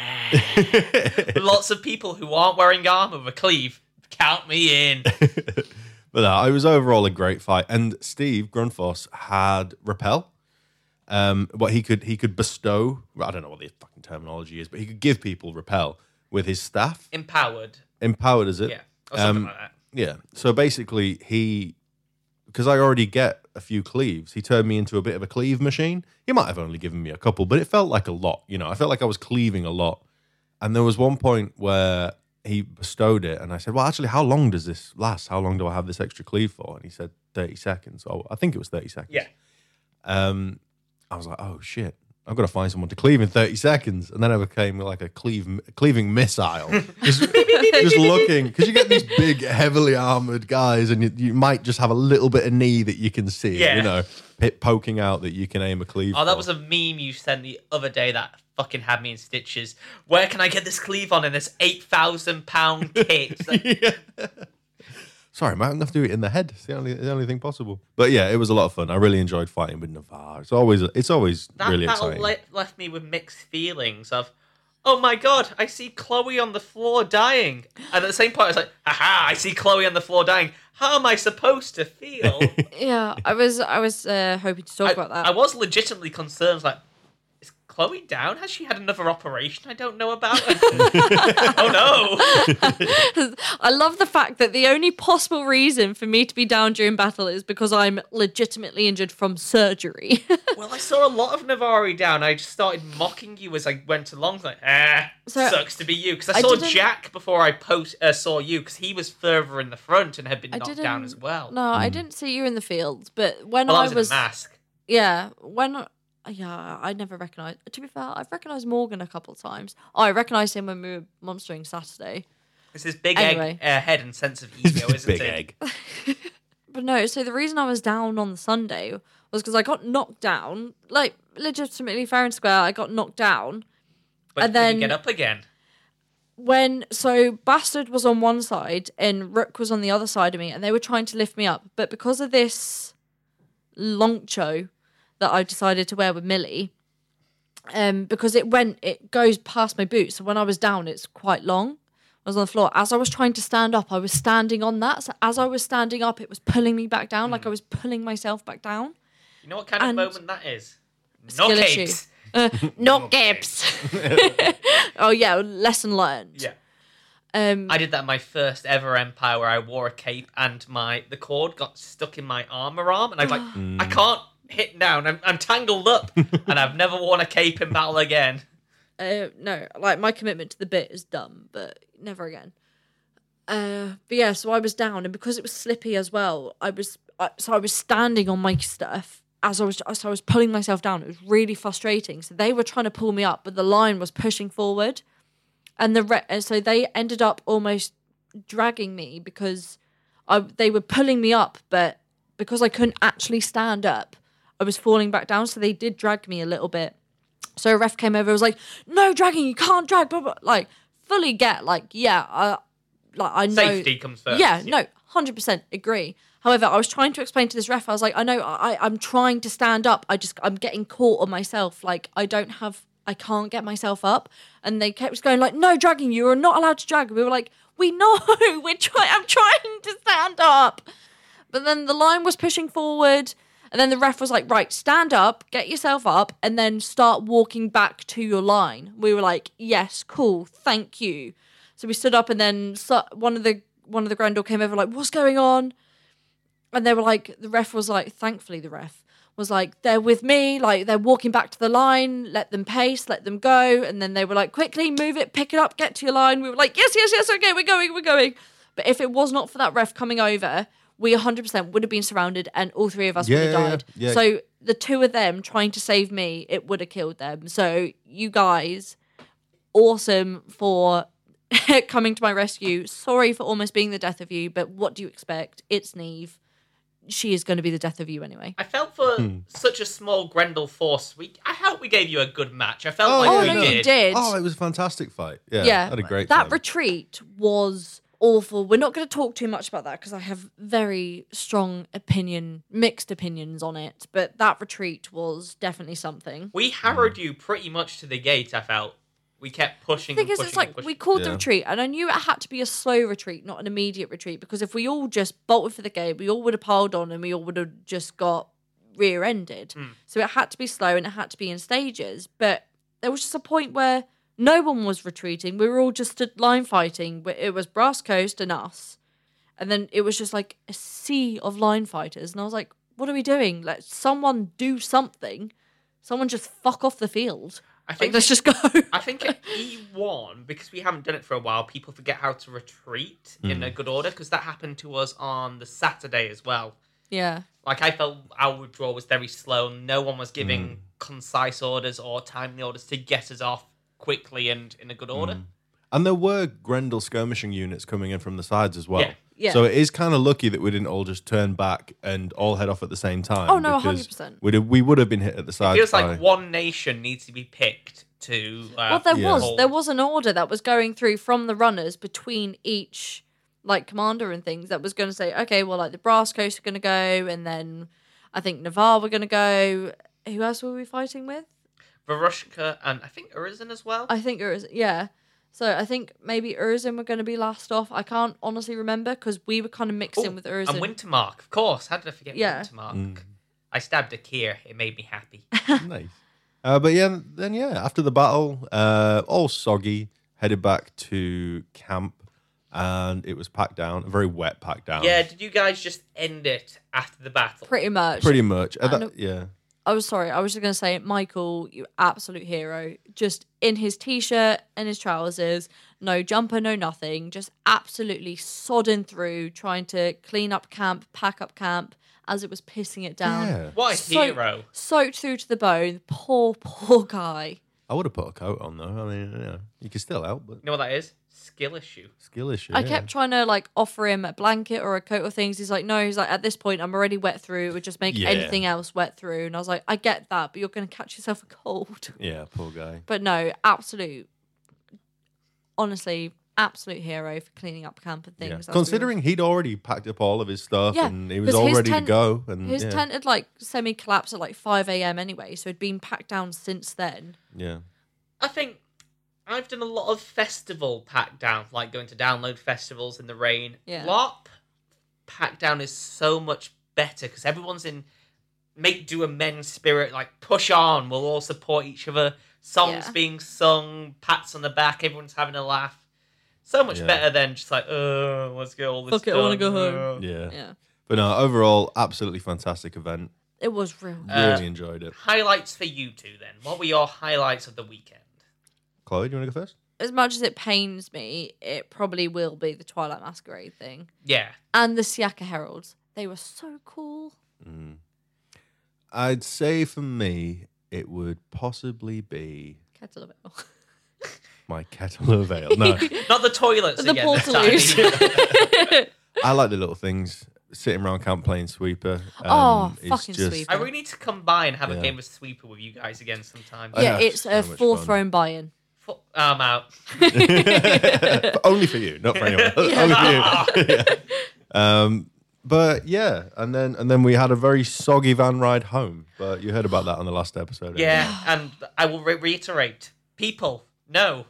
yeah. Lots of people who aren't wearing armor with a cleave, count me in. But no, it was overall a great fight. And Steve Grunfoss had repel. Um, what he could he could bestow. I don't know what the fucking terminology is, but he could give people repel with his staff. Empowered. Empowered, is it? Yeah. Or something Um, like that. Yeah. So basically, he, because I already get a few cleaves, he turned me into a bit of a cleave machine. He might have only given me a couple, but it felt like a lot. You know, I felt like I was cleaving a lot. And there was one point where he bestowed it, and I said, "Well, actually, how long does this last? How long do I have this extra cleave for?" And he said, thirty seconds. Oh, I think it was thirty seconds. Yeah. Um, I was like, "Oh shit, I've got to find someone to cleave in thirty seconds." And then I became like a cleave, cleaving missile, just, just looking, because you get these big, heavily armored guys, and you, you might just have a little bit of knee that you can see, Yeah. you know, pit poking out that you can aim a cleave. Oh, that for. was a meme you sent the other day that fucking had me in stitches. Where can I get this cleave on in this eight thousand pound kit? It's like, Yeah. Sorry, man, I'm gonna have to do it in the head. It's the only, the only thing possible. But yeah, it was a lot of fun. I really enjoyed fighting with Navarre. It's always, it's always that really battle exciting. le- left me with mixed feelings of, oh my god, I see Chloe on the floor dying. And at the same point, I was like, haha, I see Chloe on the floor dying. How am I supposed to feel? Yeah, I was I was uh, hoping to talk I, about that. I was legitimately concerned, like, is Chloe down? Has she had another operation I don't know about? Oh no. I love the fact that the only possible reason for me to be down during battle is because I'm legitimately injured from surgery. Well, I saw a lot of Navari down. I just started mocking you as I went along. Like, ah, So, sucks to be you. Because I I saw didn't- Jack before I post uh, saw you, because he was further in the front and had been I knocked didn't down as well. No, I didn't see you in the field, but when Well, I I was, was, in a mask. yeah, when yeah, I never recognised. To be fair, I've recognised Morgan a couple of times. Oh, I recognised him when we were monstering Saturday. It's his big Anyway. egg uh, head and sense of ego, isn't Big it? egg. But no, so the reason I was down on the Sunday was because I got knocked down, like legitimately fair and square. I got knocked down. But And then then- you get up again. When so Bastard was on one side and Rook was on the other side of me, and they were trying to lift me up, but because of this Longcho that I decided to wear with Millie. Um, because it went, it goes past my boots. So when I was down, it's quite long. I was on the floor. As I was trying to stand up, I was standing on that. So as I was standing up, it was pulling me back down, mm. like I was pulling myself back down. You know what kind and of moment that is? No capes. Uh, not capes. Oh yeah, lesson learned. Yeah. Um, I did that in my first ever Empire where I wore a cape and my the cord got stuck in my armor arm, and I was like, I can't hit down. I'm, I'm tangled up, and I've never worn a cape in battle again. Uh, no, like my commitment to the bit is dumb, but never again. Uh, but yeah, so I was down, and because it was slippy as well, I was uh, so I was standing on my stuff as I was as I was pulling myself down. It was really frustrating. So they were trying to pull me up, but the line was pushing forward, and the re- and so they ended up almost dragging me because I they were pulling me up, but because I couldn't actually stand up, I was falling back down. So they did drag me a little bit. So a ref came over, was like, "No dragging, you can't drag." Blah, blah. Like, fully get, like, yeah, I, like I know. Safety comes first. Yeah, yeah. No, one hundred percent agree. However, I was trying to explain to this ref, I was like, I know, I, I'm trying to stand up. I just, I'm getting caught on myself. Like, I don't have, I can't get myself up. And they kept going like, "No dragging, you are not allowed to drag." We were like, we know, we're trying, I'm trying to stand up. But then the line was pushing forward. And then the ref was like, "Right, stand up, get yourself up, and then start walking back to your line." We were like, "Yes, cool, thank you." So we stood up, and then so, one of the one of the Grendel came over, like, "What's going on?" And they were like, the ref was like, thankfully the ref was like, "They're with me, like they're walking back to the line, let them pace, let them go." And then they were like, "Quickly, move it, pick it up, get to your line." We were like, "Yes, yes, yes, okay, we're going, we're going." But if it was not for that ref coming over, we one hundred percent would have been surrounded and all three of us Yeah, would have yeah, died. yeah, yeah. So the two of them trying to save me, it would have killed them. So you guys, awesome for coming to my rescue. Sorry for almost being the death of you, but what do you expect? It's Neve. She is going to be the death of you anyway. I felt for Hmm. such a small Grendel force, we I hope we gave you a good match. I felt Oh, like Oh, we no, did. you did. Oh, it was a fantastic fight. Yeah, Yeah. had a great That time. retreat was awful. We're not going to talk too much about that because I have very strong opinion, mixed opinions on it. But that retreat was definitely something. We harrowed you pretty much to the gate, I felt. We kept pushing The and thing is, pushing it's like and pushing. we called the Yeah. retreat, and I knew it had to be a slow retreat, not an immediate retreat. Because if we all just bolted for the gate, we all would have piled on, and we all would have just got rear-ended. Mm. So it had to be slow, and it had to be in stages. But there was just a point where no one was retreating. We were all just stood line fighting. It was Brass Coast and us, and then it was just like a sea of line fighters. And I was like, "What are we doing? Let someone do something. Someone just fuck off the field. I Like, think let's just go." I think at E one, because we haven't done it for a while, people forget how to retreat in a good order, because that happened to us on the Saturday as well. Yeah. Like, I felt our withdrawal was very slow. No one was giving concise orders or timely orders to get us off quickly and in a good order. And there were Grendel skirmishing units coming in from the sides as well. Yeah. Yeah. So it is kind of lucky that we didn't all just turn back and all head off at the same time. Oh, no, because one hundred percent. We'd have, we would have been hit at the It sides. feels by- like one nation needs to be picked to. Uh, Well, there Yeah. was hold. there was an order that was going through from the runners between each like commander and things that was going to say, okay, well, like the Brass Coast are going to go, and then I think Navarre were going to go. Who else were we fighting with? Varushka and I think Urizen as well. I think Urizen, yeah. So I think maybe Urizen were going to be last off. I can't honestly remember because we were kind of mixing Ooh, with Urizen. and Wintermark, of course. How did I forget Yeah. Wintermark? I stabbed a Kier. It made me happy. Nice. Uh, but yeah, then yeah, after the battle, uh, all soggy, headed back to camp, and it was packed down, a very wet packed down. Yeah, did you guys just end it after the battle? Pretty much. pretty much. Uh, And that- yeah, I was sorry. I was just going to say, Michael, you absolute hero. Just in his t-shirt and his trousers, no jumper, no nothing. Just absolutely sodding through, trying to clean up camp, pack up camp as it was pissing it down. yeah. What a So- hero. Soaked through to the bone. Poor, poor guy. I would have put a coat on though. I mean, you know, you can still help, but You know what that is? Skill issue. skill issue. I yeah. kept trying to like offer him a blanket or a coat or things. He's like, no. He's like, at this point, I'm already wet through. It would just make Yeah. anything else wet through. And I was like, I get that, but you're going to catch yourself a cold. Yeah, poor guy. But no, absolute. Honestly, absolute hero for cleaning up camp and things. Yeah. as we Considering he'd already packed up all of his stuff Yeah, and he was 'cause all his ready tent- to go. And His yeah. tent had like semi-collapsed at like five a.m. anyway, so it'd been packed down since then. yeah. I think I've done a lot of festival pack down, like going to download festivals in the rain. Yeah. LARP pack down is so much better because everyone's in make do amends spirit, like push on, we'll all support each other. Songs Yeah. being sung, pats on the back, everyone's having a laugh. So much Yeah. better than just like, oh, let's get all this Fuck it, I done. wanna go home. uh." Yeah. Yeah, But no, overall, absolutely fantastic event. it was real. Uh, Really enjoyed it. Highlights for you two then. What were your highlights of the weekend? Chloe, do you want to go first? As much as it pains me, it probably will be the Twilight Masquerade thing Yeah. and the Siaka Heralds. They were so cool. Mm. I'd say for me, it would possibly be Kettle of Ale. my kettle of ale. No, Not the toilets the again. this time. Portaloos. I like the little things. Sitting around camp playing sweeper. Oh, um, is fucking just- Sweeper. I really need to come by and have Yeah. a game of Sweeper with you guys again sometime. Oh, yeah, yeah, it's a so much full fun. thrown buy-in. Fu- I'm out. But only for you, not for anyone else. Only for you. Yeah. Um, but yeah, and then and then we had a very soggy van ride home. But you heard about that on the last episode. Yeah, and I will re- reiterate: people, no.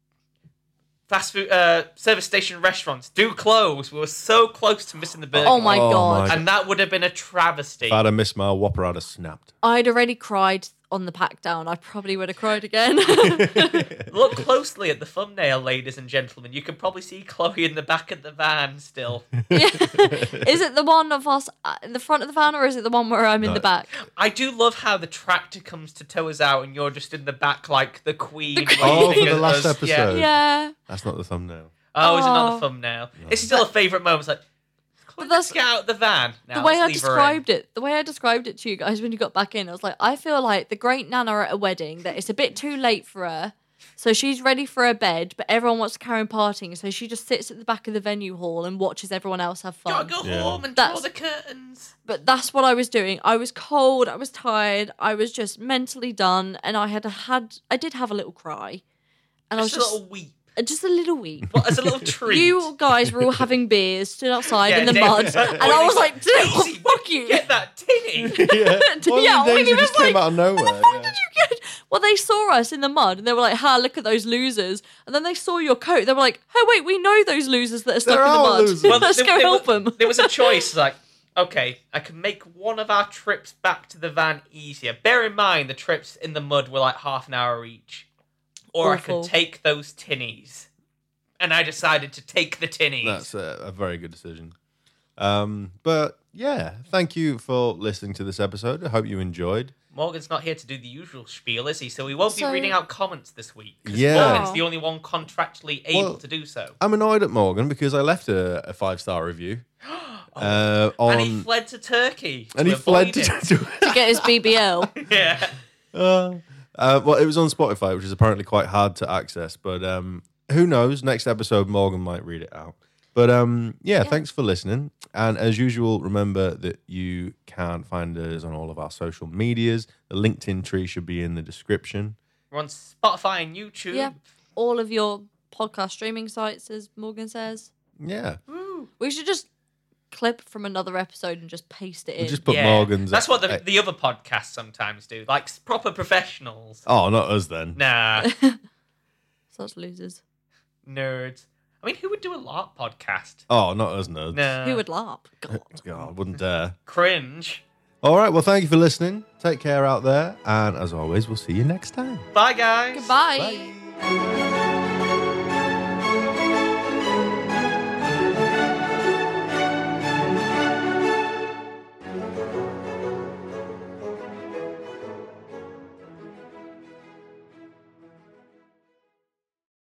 Fast food, uh, service station restaurants do close. We were so close to missing the burger, Oh my Oh god. my- and that would have been a travesty. If I'd have missed my Whopper, I'd have snapped. I'd already cried on the pack down. I probably would have cried again. Look closely at the thumbnail, ladies and gentlemen. You can probably see Chloe in the back of the van still. Is it the one of us uh, in the front of the van, or is it the one where I'm in No. the back? I do love how the tractor comes to tow us out, and you're just in the back like the queen. queen. Oh, waving for the at last us. episode. Yeah. Yeah. That's not the thumbnail. Oh, is it not Oh. the thumbnail? It's still a favourite moment. It's like, Chloe, But let's that's- get out the van. Now, The way I let's leave her in. described it, the way I described it to you guys when you got back in, I was like, I feel like the great nana at a wedding that it's a bit too late for her, so she's ready for her bed, but everyone wants to carry on partying, so she just sits at the back of the venue hall and watches everyone else have fun. Gotta go Yeah. home and draw That's- the curtains. But that's what I was doing. I was cold, I was tired, I was just mentally done, and I had had, I did have a little cry, and I was Just a just little weep. uh, just a little weep. What, as a little treat. You guys were all having beers, stood outside Yeah, in the Dave- mud, and I was like, Daisy, fuck you. Get that tinny. yeah. Well, Yeah, the when days he it was just came like, out of nowhere. Where the fuck yeah. did you get? Well, they saw us in the mud and they were like, ha, look at those losers. And then they saw your coat. They were like, oh, wait, we know those losers that are stuck They're in the our mud. losers. Well, Let's there- go there help was- them. There was a choice, like, okay, I can make one of our trips back to the van easier. Bear in mind, the trips in the mud were like half an hour each. Or Awful. I could take those tinnies. And I decided to take the tinnies. That's a, a very good decision. Um, but yeah, thank you for listening to this episode. I hope you enjoyed. Morgan's not here to do the usual spiel, is he? So we won't So- be reading out comments this week. 'cause Yeah. Morgan's the only one contractually able Well, to do so. I'm annoyed at Morgan because I left a, a five star review uh, on, and he fled to Turkey. To and he fled avoid to, it. to To get his B B L. Yeah. Uh, uh, well, it was on Spotify, which is apparently quite hard to access. But um, who knows? Next episode, Morgan might read it out. But um, yeah, thanks for listening. And as usual, remember that you can find us on all of our social medias. The LinkedIn tree should be in the description. We're on Spotify and YouTube. Yeah. All of your podcast streaming sites, as Morgan says. Yeah, We should just clip from another episode and just paste it in. we'll just put Yeah. Morgan's. That's what the, eh, the other podcasts sometimes do. Like s- proper professionals. Oh, not us then. Nah. Such losers. Nerds. I mean, who would do a LARP podcast? Oh, not us nerds. Nah. Who would laugh? God. God, I wouldn't dare. Cringe. All right, well, thank you for listening. Take care out there. And as always, we'll see you next time. Bye, guys. Goodbye. Bye.